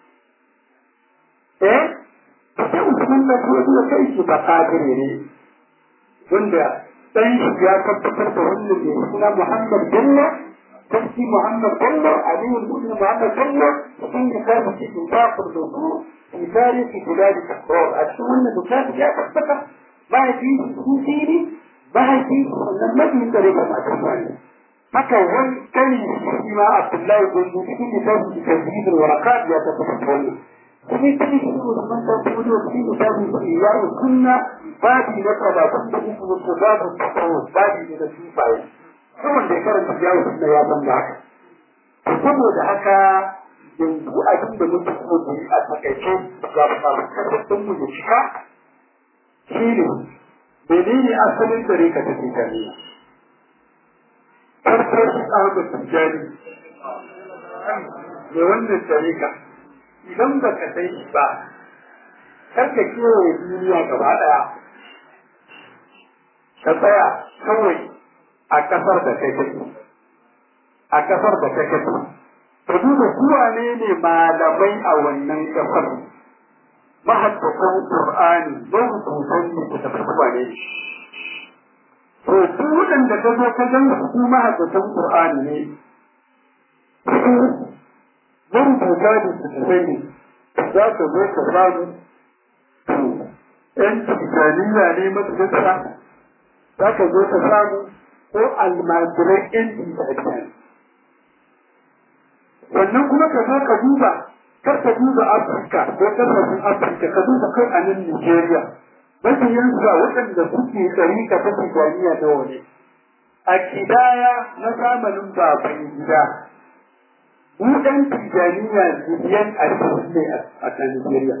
eh sai Usman da Fodio kai shi ba kadire ne wanda dan shi ya tabbatar da wannan ne suna Muhammad Bello sarki Muhammad Bello Ali ibn Muhammad Bello sun yi kafa cikin kafir da su in tarihi biladi takrar a cikin wannan bukatu ya tabbata ba ya fi kusiri ba ya fi wannan mafi tsare ga masu sani haka wani kani shi ma Abdullahi Gundu cikin littafin tafsir warakat ya tabbata wannan kuma kai shi Usman da Fodio cikin littafin ya sunna babi na talatin da uku wasu babu takwas babi da sufaye kuma da karanta jawo sunna ya san da haka saboda haka yanzu abin da muke so da yi a takaice ga farkon mu da cika shine menene asalin dare ka take tare farkon Ahmad Tijani ne wannan dare ka idan ba ka sai ba karka kewaye duniya gaba daya ka tsaya kawai a kasar da kai kake a kasar da kai kake ka duba kuwa ne ne malamai a wannan kasar mahaddatan Qur'ani marubutan ne da kuwa ne to su wadanda ka zo ka ga su mahaddatan Qur'ani ne marubuta da su sani za ka zo ka samu ‘yan tijaniya ne matuƙa za ka zo ka samu ko almajirai ‘yan tijaniya. Wannan kuma ka zo ka duba, kar ka duba Afirka ko ƙasashen Afirka ka duba kai a nan Nijeriya. Mafiyansu waɗanda suke tsarika ta tijaniya da wani. A kidaya na zamanin baban gida, mu ɗan tijaniya miliyan ashirin ne a kan Nijeriya.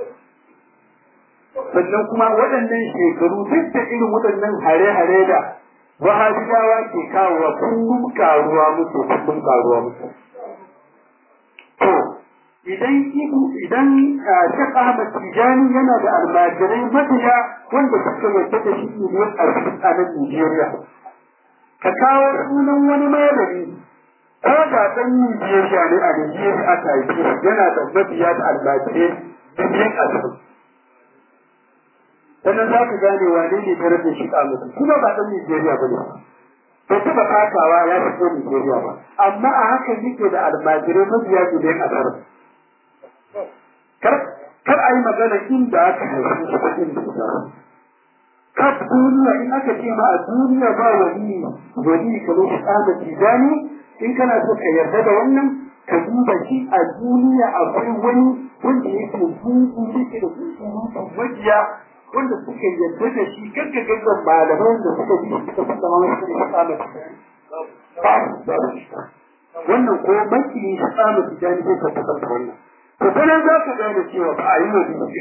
sannan kuma waɗannan shekaru duk da irin waɗannan hare-hare da wahabiyawa ke kawowa kullum karuwa musu kullum karuwa musu. To idan ibu idan Sheikh Ahmad Tijani yana da almajirai mabiya wanda suka yarda da shi ne a cikin nan Nigeria, ka kawo sunan wani malami ko da ɗan Nigeria ne a Nigeria aka yi yana da mabiya da almajirai biliyan ashirin. Sannan za ka gane wane ne ta rage shi mutum kuma ba ɗan Nigeria ba ne bai taɓa takawa ya fito Nigeria ba amma a hakan yake da almajirai mabiya biliyan ashirin. Kar kar a yi magana inda aka haifi shi ko inda ya kaf duniya in aka ce ma a duniya ba wani wani kamar shi Ahmad Tijani in kana so ka yarda da wannan ka duba shi a duniya akwai wani wanda yake zuci yake da zuci majiya wanda suka yarda da shi kanka gaggan malaman da suka bi suka fada ma wasu da Ahmad Tijani ba wannan ko maki shi Ahmad Tijani zai ka tabbata wannan to sanan za ka gane cewa ba a yi wani shi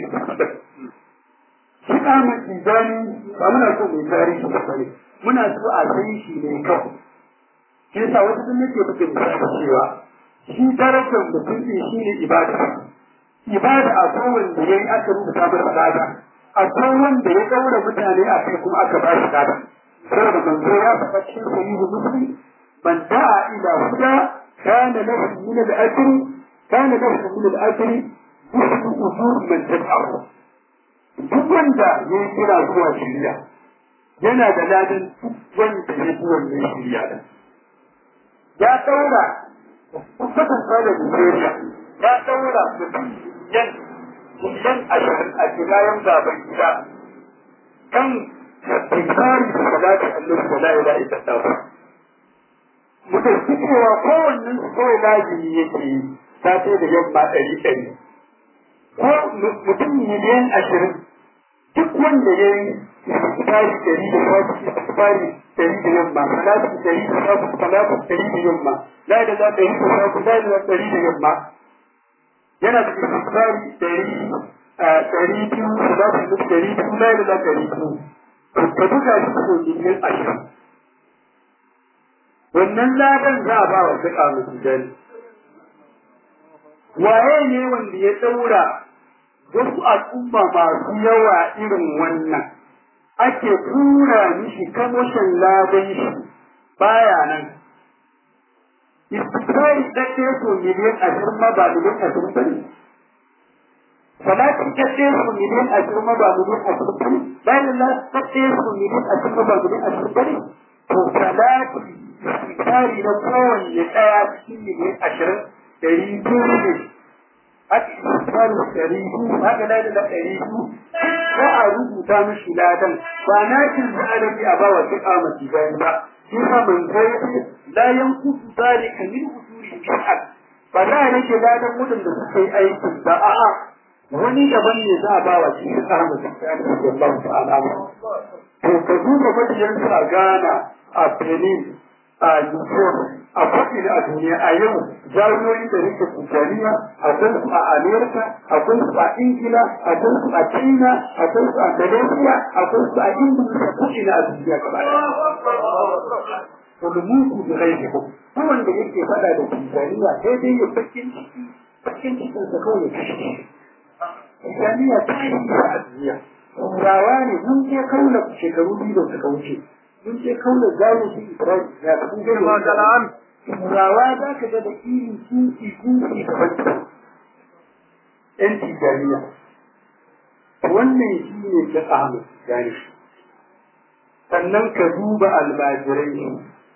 Ahmad Tijani ba muna so mai tarihi ba ne muna so a san shi ne kawai shi yasa wasu sun yake buke misali cewa shi darajar mutum ne shi ne ibada ibada a kowanne ya yi aka rubuta masa lada a kowanne ya daura mutane a kai kuma aka ba shi lada saboda manzo ya faɗa cikin sahihu muslim man da'a ila huda kana lahu min al-ajr kana lahu min al-ajr mithlu ujur man tabi'ahu duk wanda ya yi kira zuwa shirya yana da ladan wanda ya fi wannan shirya da ya daura kusurkan tsada Nigeria ya daura mutum yan miliyan ashirin a kilayen gaban gida kan tattari da salatu Allah da la'ila ita tafa mutum su cewa kowannen su kawai lazimi yake yi ta ce da yamma ɗari ɗari ko mutum miliyan ashirin duk wanda ya yi tsari ɗari da wasu tsari ɗari da yamma salatu ɗari da wasu salatu ɗari da yamma la da za ɗari da wasu la da ɗari da yamma yana da tsari ɗari ɗari biyu salatu da ɗari biyu la da za ɗari biyu ka buga shi ko miliyan ashirin wannan ladan za a ba wa fiƙa musu jani waye ne wanda ya ɗaura wasu al'umma masu yawa irin wannan ake tura mishi kamoshin ladan shi baya nan istikari ɗaɗɗe su miliyan ashirin ma ba miliyan ashirin ba ne salatin ɗaɗɗe su miliyan ashirin ma ba miliyan ashirin ba ne bayan na ɗaɗɗe su miliyan ashirin ma ba miliyan ashirin ba ne to salati istikari na kowanne ɗaya cikin miliyan ashirin ɗari biyu ne ake istikari ɗari biyu haka da da ɗari biyu ko a rubuta mishi ladan ba na cin zarafi a bawa duk amati bayan ba shi ma man zai la yankutu zalika min usuli bihaq ba za a rage ladan mutum da suka yi aikin da a'a wani daban ne za a bawa shi duk amati sallallahu ta'ala to ka duba majiyan su a Ghana a Benin a Niger a faɗi a duniya a yau jami'o'i da rike kujariya akwai su a Amerika akwai su a Ingila akwai su a China akwai su a Malaysia akwai su a Indonesia ko ina a duniya gaba ɗaya ulumuku da gaibi ko wanda yake faɗa da kujariya sai dai ya bakin ciki bakin cikin sa kawai ya kashe kujariya ta yi a duniya turawa ne mun je kaula shekaru biyu da suka wuce mun je kaula zalunci Isra'ila ya kun ga magalan turawa za ka ga da irin kinki kinki da bacci yan tijaniya wannan shi ne ta Ahmad Tijani sannan ka duba almajirai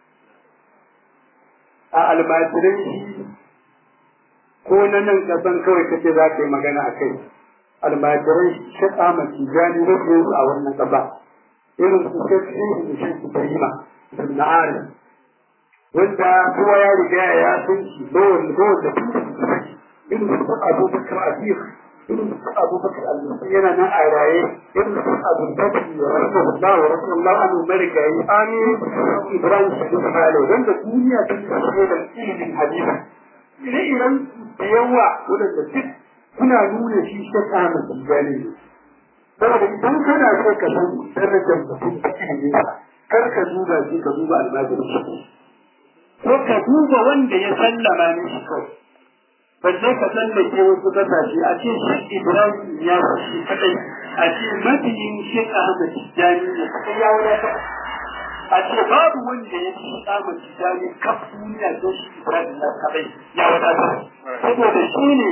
a almajirai shi ko na nan kasan kawai kace za ka yi magana a kai almajirai shi Ahmad Tijani ne ke a wannan kasa irin su ke cikin shi Ibrahima ibn Arif wanda kowa ya riga ya san shi bawon bawon da irin su Abu Bakar Aziz irin su Abu Bakar al-Musi yana nan a raye irin su Abu Bakar rahimahullah wa rasulullah anhu marigayi amin Ibrahim Sadiq Halo wanda duniya ta ce da ilimin hadisi ire iren da yawa wanda duk kuna nuna shi shakka na tijani ne saboda idan kana so ka san darajar mutum a cikin kar ka duba shi ka duba almajiri ko ka duba wanda ya sallama ne shi kawai balle ka sallake wasu kasashe a ce shi Ibrahim ya shi kadai a ce mabiyin shi Ahmad Tijani ne kai ya wadata a ce babu wanda ya ci Ahmad Tijani kaf duniya don shi Ibrahim ya kadai ya wadata saboda shi ne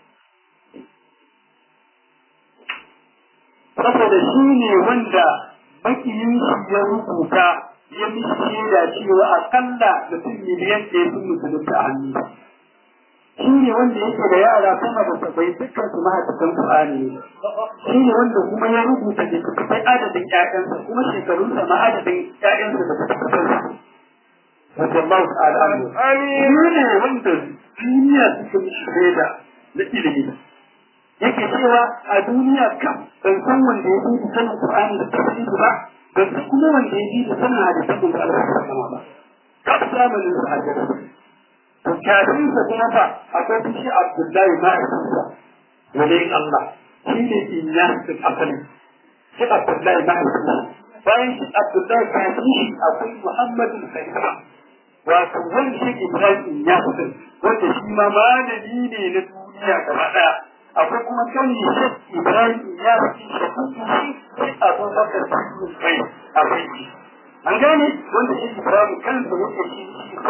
saboda shi ne wanda makiyin shi ya rubuta ya mishi shaida cewa akalla mutum miliyan ɗaya sun musulunta a hannu shi ne wanda yake da yara sama da sabai dukkan su mahaifin Qur'ani ne shi ne wanda kuma ya rubuta da kai adadin ƴaƴansa kuma shekarunsa ma adadin ƴaƴansa da suka fito radiyallahu ta'ala anhu amin ne wanda duniya suka mishi shaida na ilimi yake cewa a duniya kam ban san wanda ya yi sanin Qur'ani da tafsiri ba ban san kuma wanda ya yi sanin hadisin da Allah ya sama ba kaf zamanin sahabbai to kafin sa kuma fa akwai shi Abdullahi ma'aikata wali Allah shi ne inyasin asali shi Abdullahi ma'aikata bayan shi Abdullahi kafin shi akwai Muhammadu Sayyid wato wani shi Ibrahim inyasin wanda shi ma malami ne na duniya gaba daya akwai kuma kan shi Ibrahim inyasin shi shi Abubakar Siddiq akwai shi an gane wanda shi Ibrahim kansa yake shi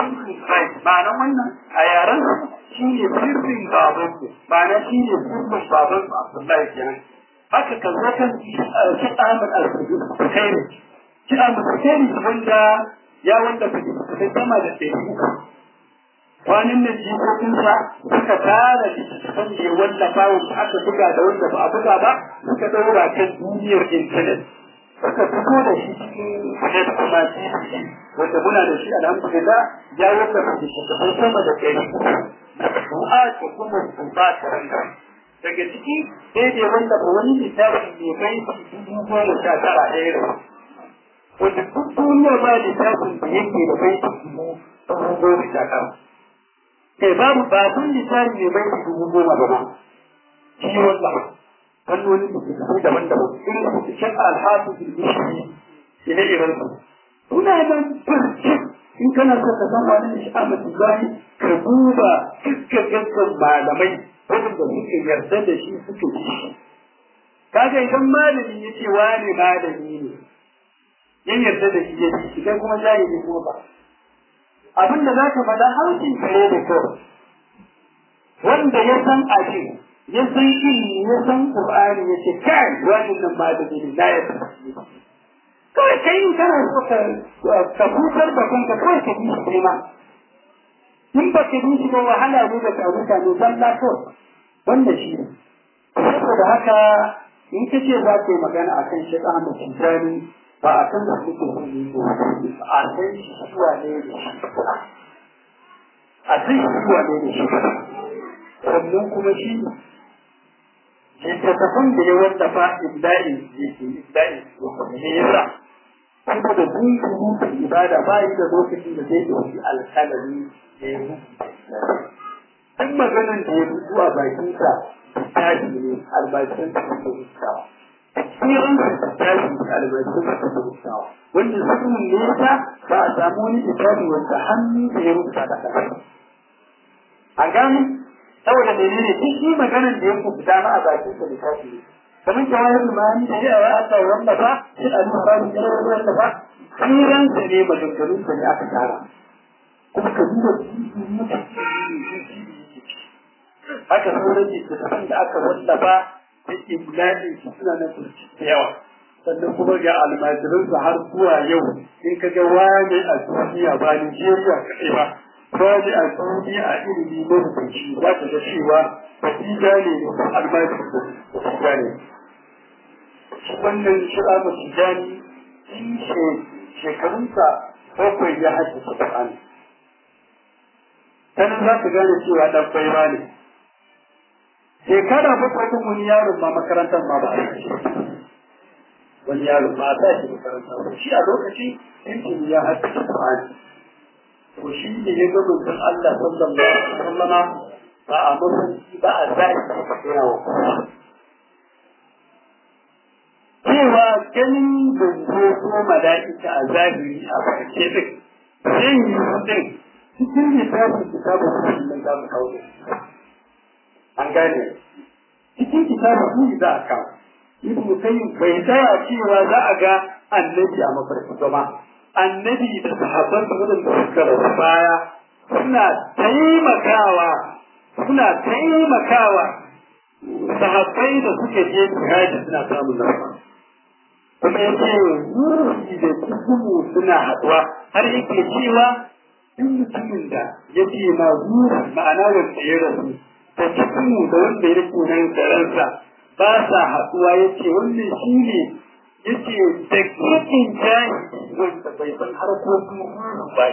ma'anar wannan a yaren shi ne sirrin babansu ma'ana shi ne sirrin babansu Abdullahi kenan haka kan zakan shi Ahmad al-Bukhari shi Ahmad al-Bukhari wanda ya wanda kai sama da ɗari uku kwanan nan jikokinsa suka tara littattafan da ya wallafa wanda aka buga da wanda ba a buga ba suka ɗaura kan duniyar intanet suka fito da shi cikin net kuma wanda muna da shi alhamdulillah ya wallafa littattafan sama da ɗari du'a da kuma du'a ta ranga daga ciki daidai wallafa wani littafi mai kai dubu goma sha tara ɗaya wanda duk duniyar ba littafin da yake da kai dubu goma sha tara kai babu babun littafi mai kai dubu goma ba ma shi wallafa fannoni da su daban-daban irin su cikin alhafi da bishiri ire iren su suna nan turci in kana so ka san wani shi a matsayi ka duba fuskar gaskar malamai wadanda suke yarda da shi suke ji shi kaga idan malami ya ce wani malami ne ya yarda da shi ya ji shi kai kuma jahili ko ba abin da za ka faɗa harshen kare da kyau wanda ya san abin ya san ilimi ya san Qur'ani ya ce kai wannan nan ba da dini na ya tafi kawai kai in kana so ka ka hutar da kanka kawai ka bi shi ma in ba ka bi shi ba wahala ne da ka mutane dan la to wannan shi ne saboda haka in ka ce za ka yi magana akan shi Ahmad Tijani ba a kan da kuke yi ba a san shi zuwa ne da shi a san shi zuwa ne da shi sannan kuma shi littattafan da ya wallafa ibda'in yake ibda'in ne yasa saboda dukkan ibada ba yi da lokacin da zai ɗauki alƙalami da ya rubuta duk maganan da ya rubuta a bakinsa tashi ne albashin da suka rubutawa tsirin da tashi ne albashin da suka rubutawa wanda sirrin ne yasa ba a samu wani littafi wanda hannu da ya rubuta da ƙasa a gani saboda menene duk shi maganar da yake fita ma a bakin sa littafi ne kamar jawahir ma'ani da ya aka wanda ba shi al-Bukhari da wanda ba kiran sa ne maganganun sa ne aka tara kuma ka duba haka sauran littattafan da aka wanda ba da ibnadi suna na turci da yawa sannan kuma ga almajirin sa har zuwa yau in ka ga wani a duniya ba Nigeria kaɗai ba wani a saudi a ilimi marubuci za ka ga cewa fatija ne da kuma albashi fatija ne wannan shira fatija ne shi shekarunsa bakwai ya haɗe su ƙar'ani ta za ka gane cewa ɗan baiwa ne shekara bakwai ɗin wani yaron ma makarantar ma ba a yi wani yaron ma a sa shi makarantar ba shi a lokaci ɗin ya haɗe su ƙar'ani to shi ne ya ga mutum Allah sallallahu alaihi wasallama ba a mutunci ba a zai yana wa kuma cewa ganin gungo ko mala'ika a zahiri a farce duk zai yi mutum cikin littafin kitabun mutum nan za mu kawo an gane cikin kitabun mutum za a kawo ibn Qayyim bai tsaya cewa za a ga annabi a mafarki ba annabi da sahabban da suka rasu baya suna taimakawa suna taimakawa sahabbai da suke je jihadi suna samun nasara kuma yace ruhi da kumu suna haɗuwa har yake cewa duk mutumin da ya ce ma ruhi ma'ana wanda ya rasu da cikin da wanda ya rike nan da ransa ba sa haɗuwa ya ce wannan shi ne ya ce da kikin jahili wanda bai san harkokin ruhi ba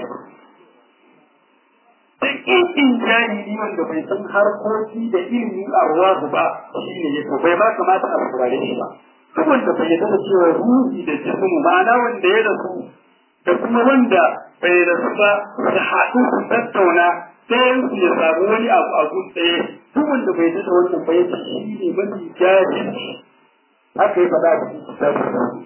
da kikin jahili wanda bai san harkoki da ilimin arwahu ba shi ne ya bai ma kamata a saurare shi ba duk wanda bai yarda da cewa ruhi da jismu ma'ana wanda ya rasu da kuma wanda bai rasu ba su haɗu su tattauna ɗayan su ya samu wani abu a gun ɗaya duk wanda bai yarda da wannan bai ce shi ne mafi jahilci haka yi faɗa a cikin kitabun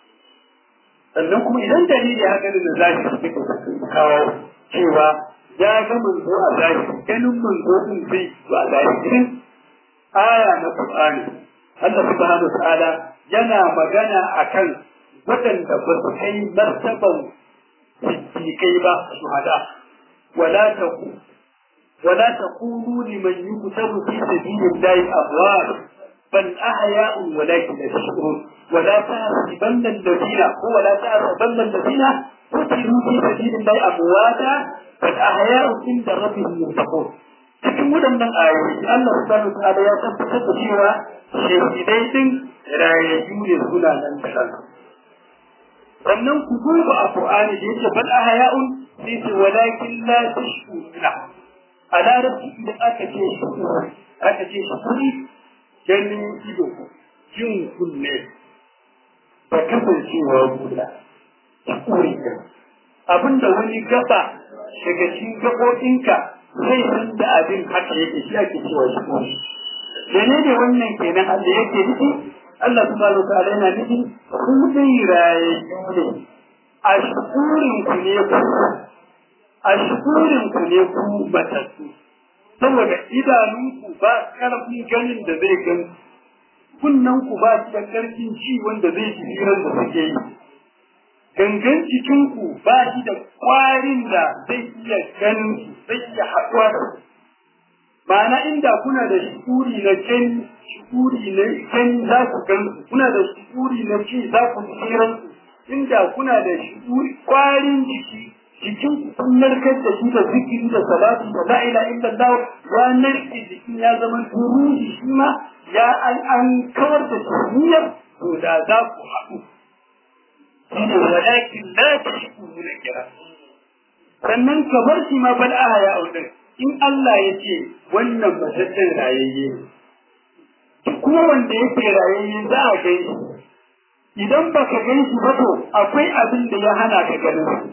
sannan kuma idan dalili haka ne da zahiri suke kawo cewa ya ga manzo a zahiri ganin manzo din zai zo a zahirin aya na Qur'ani Allah subhanahu wa ta'ala yana magana akan waɗanda ba su kai martaban siddiqai ba shuhada wala taqu wala taqulu liman yuqtalu fi sabilillahi amwat bal ahya'un walakin la tashkurun wala tahsabanna alladhina wala tahsabanna alladhina qutilu fi sabilillahi amwata bal ahya'un inda rabbihim yurzaqun cikin waɗannan ayoyi Allah subhanahu wa ta'ala ya tabbatar da cewa shahidai din rayayyu ne suna nan da kansu sannan ku duba a Qur'ani da yake bal ahya'un sai ce walakin la tashkuruna a larabci idan aka ce shukuri aka ce shukuri ganin ido jin kunne ba kasancewa guda shukuri ka abinda wani gaba daga cikin gaɓoɓinka zai san da abin haka yake shi ake cewa shukuri menene wannan kenan Allah yake nufi Allah subhanahu wa ta'ala yana nufi ku dai rayayyu ne a shukurin ku ne ku a shukurin ku ne ku matattu saboda idanunku ba karfin ganin da zai gan kunnan ku ba shi da karfin ci wanda zai ji hirar da suke yi gangan jikinku ba shi da kwarin da zai iya ganin su zai iya haɗuwa da su ma'ana inda kuna da shukuri na gani shukuri na gani za ku gan su kuna da shukuri na ci za ku ji hirar su inda kuna da shukuri kwarin jiki jikin kun narkar da shi da zikiri da salati da la ilaha illallah ya narke jikin ya zama turuhi shi ma ya an an kawar da tuniyar to da za ku haɗu shine walakin la tashkuruna kira sannan ka bar shi ma bal ahaya audin in Allah ya ce wannan matattan rayayye ne kuma wanda yake rayayye za a gan shi idan baka gan shi ba to akwai abin da ya hana ka ganin shi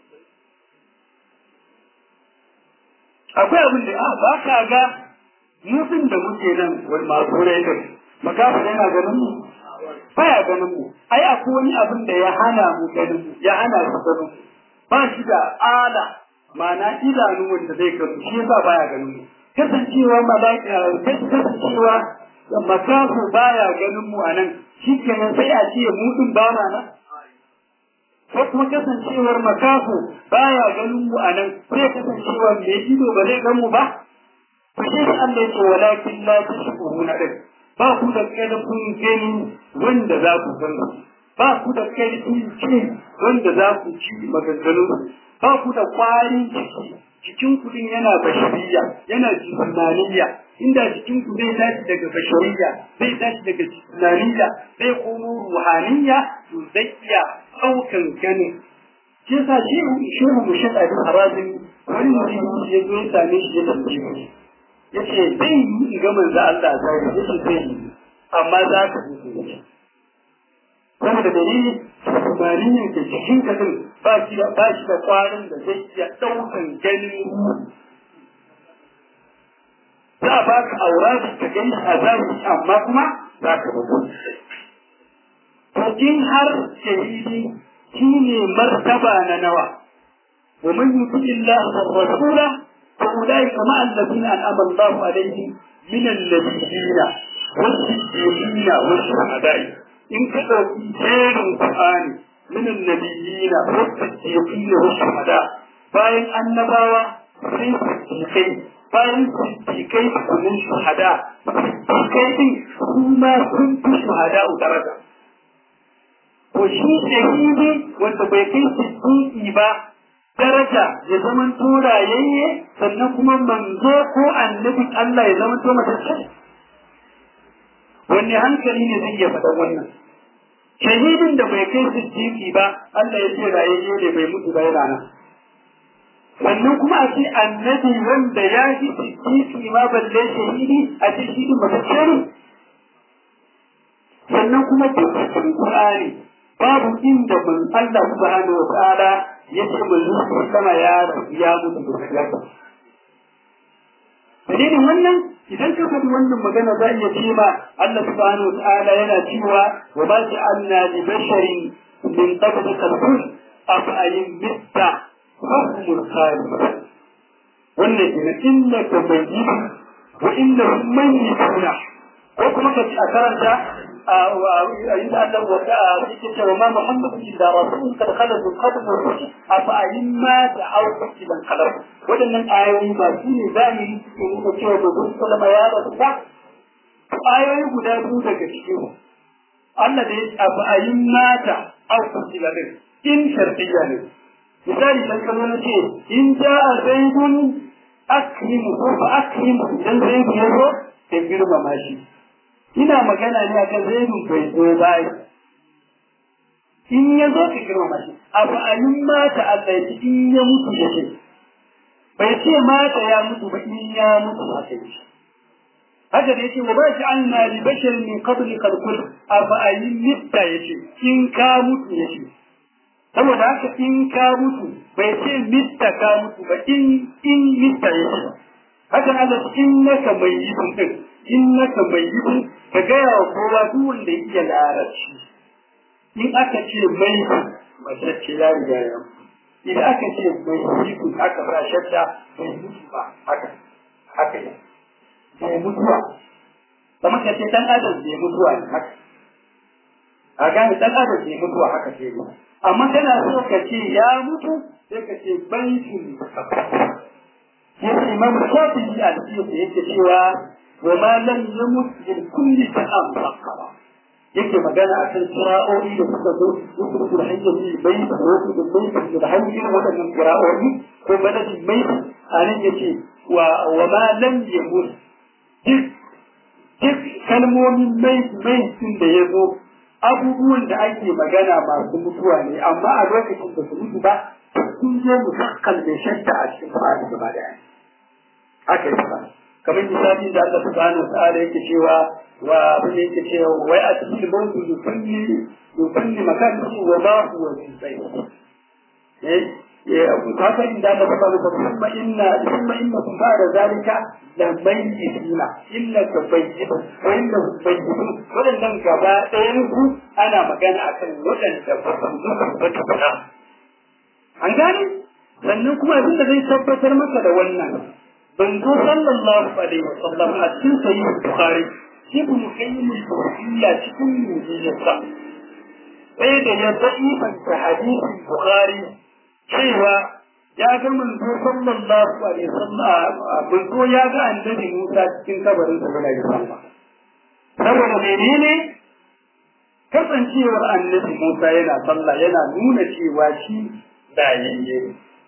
akwai abin da ba ka ga mutum da muke nan wani masu rai da makafa yana ganin mu baya ganin mu ai akwai wani abin da ya hana mu ganin mu ya hana su ganin mu ba shi da ala ma'ana idanu wanda zai ganin shi yasa baya ganin mu kasancewa malaika kasancewa makafu baya ganin mu anan shikenan sai a ce mu din ba na nan ko kuma kasancewar makafu baya ganin mu anan sai kasancewar mai ido ba zai gan mu ba to shi Allah ya ce walakin la tashkuruna din ba ku da karfin gani wanda za ku san ba ku da karfin ci wanda za ku ci maganganu ba ku da kwarin ciki jikin ku din yana bashariya yana jismaniya inda jikin ku zai tashi daga bashariya zai tashi daga jismaniya zai komo ruhaniya to zai iya daukan gani shi yasa shi shehu mushaddi harazin wani mutum ya zo ya same shi ya tambaye shi yace zai yi ga manzo Allah sai yace zai yi amma za ka yi saboda dalili tsarin da cikin ka din ba shi da ba shi da kwarin da zai iya daukan ganin za ba ka aura ka gani a zahiri amma kuma za ka mutu to in har shahidi shine martaba na nawa wa man yuti Allah wa rasulahu فأولئك مع الذين أنعم الله عليهم من النبيين والصديقين والشهداء إن كتبوا خير القرآن من النبيين والصديقين والشهداء فإن النبوة في الصديقين فإن الصديقين من الشهداء الصديقين هما كنت شهداء درجة وشي شهيدي وانت بيكي صديقي با daraja ya zama turayayye sannan kuma manzo ko annabin Allah ya zama to matacce wanne hankali ne zai iya faɗa wannan shahidin da bai kai siddiqi ba Allah ya ce rayayye ne bai mutu ba yana nan sannan kuma a ce annabi wanda ya fi siddiqi ma balle shahidi a ce shi din matacce ne sannan kuma cikin Qur'ani babu inda man Allah subhanahu wa ta'ala yace manzo sama ya ya mutu da shirka dalilin wannan idan ka faɗi wannan magana za iya ce ma Allah subhanahu wa ta'ala yana cewa wa ma ja'alna li basharin min qablika al-khuld afa ayin mitta fahumul khalid wannan ina innaka mayyit wa innahum mayyituna ko kuma ka ci a karanta عند أنه وكأ وما محمد إلا رسول قد خلت من قبل الرسل أفأين مات أو قتل انقلب ولن الآيوين باسين ذاني يقولون كيف بقول سلم يا رسول آيوين قدامون كشيء الذي أفأين مات أو قتل إن شرطيا مثالي فالكلمة شيء إن جاء زيد أكرمه فأكرمه إذا زيد يزو تنبير مماشي ina magana ne akan zaidun bai zo bai in ya zo ka girma shi abu ayin mata Allah ya in ya mutu yake bai ce mata ya mutu ba in ya mutu haka yake haka da yake wa ba shi an na li bashar min qabli qad kul abu ayin mitta yake in ka mutu yake saboda haka in ka mutu bai ce mitta ka mutu ba in in mitta yake haka Allah innaka mayyitun din innaka mayyitun ka gaya wa kowa duk wanda yake larabci in aka ce maitu mace ce ya riga ya idan aka ce mayyitun aka fara shadda bai mutu ba haka haka ne bai mutuwa kuma ka ce dan adam bai mutuwa ne haka a gane dan adam bai mutuwa haka ce ne amma kana so ka ce ya mutu sai ka ce baitun yake imam shafi'i a cikin yake cewa وما لم يمت بالكل تأمرق yake magana a kan kira'o'i da suka zo su da hanyar yi bai da wasu da bai da hanyar waɗannan kira'o'i ko baladin mai a nan yace wa wa ma lam yamut duk duk kalmomin mai mai sun da ya zo abubuwan da ake magana masu mutuwa ne amma a lokacin da su mutu ba sun zo musakkal da shadda a cikin Qur'ani gaba daya haka yake kamar misali da Allah subhanahu wa ta'ala yake cewa wa abin da yake cewa wai a cikin mawdu yufanni yufanni makani wa ma huwa fi bayt eh ya haka inda Allah subhanahu wa ta'ala kuma inna thumma innakum ba'da zalika la mayyituna illa tabayyit wa inna tabayyitun wadannan gaba ɗayan ku ana magana akan wadanda ba san ba tukuna an gane sannan kuma abin da zai tabbatar maka da wannan banzo sallallahu alaihi wasallam a cikin sahih bukhari ibn qayyim al-jawziyya cikin mujizza sai da ya da'ifan ta hadisin bukhari cewa ya ga manzo sallallahu alaihi wasallam banzo ya ga annabi Musa cikin kabarin sa da ya sallah saboda menene kasancewar annabi Musa yana sallah yana nuna cewa shi dayayye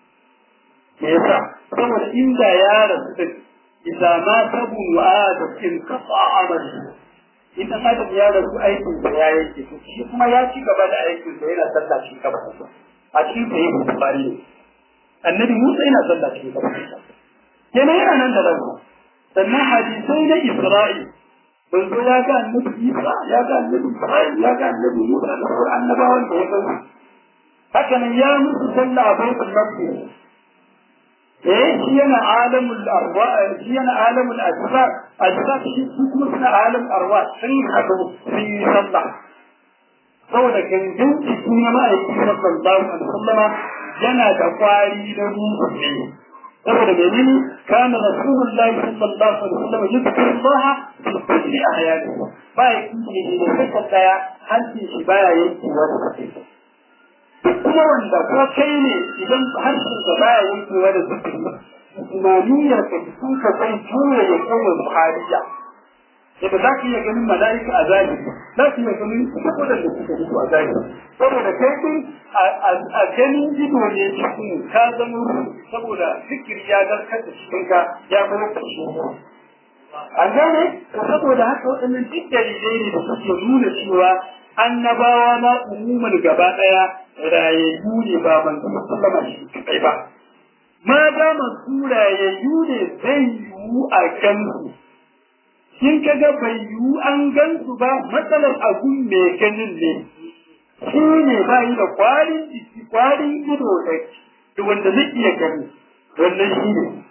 me yasa saboda inda ya rasu idan ma tabu adam in qata amali idan adam ya rasu aikin da ya yake to shi kuma ya ci gaba da aikin da yana sallah shi kaba a cikin sai Bukhari annabi Musa yana sallah shi kaba kenan yana nan da ransa sannan hadisai na Isra'il banzo ya ga annabi Isa ya ga annabi Isra'il ya ga annabi Musa da sauran annabawan da ya ga haka nan ya musu sallah a baitul maqdis eh shi yana alamul arwa shi yana alamul asrar asrar shi kuma suna alam arwa sun hadu sun yi sallah saboda gangan cikin na ma'aikin sallallahu alaihi wasallam yana da kwari da ruhu ne saboda menene kana rasulullahi sallallahu alaihi wasallam yadhkuru Allah fi kulli ahyani ba yake ne da daya hanci shi baya yanki wani kuma wanda ko kai ne idan harshen ka baya yankewa da zikiri imaniyar ka sun ka kai jure ya kawo buhariya yadda za ka iya ganin mala'ika a zahiri za su iya ganin saboda da suka mutu a zahiri saboda kai din a ganin ido ne cikin ka zama saboda zikiri ya garkar da cikinka ya zama kashi an gane saboda haka waɗannan duk dalilai ne da suke nuna cewa annabawa na umuman gaba ɗaya rayayyu ne ba manzo sallama shi kai ba ma da masu rayayyu ne zai yiwu a gansu kin kaga bai yiwu an gansu ba matsalar abun mai ganin ne shi ne ba yi da kwarin jiki kwarin ido da wanda zai iya gani wannan shi ne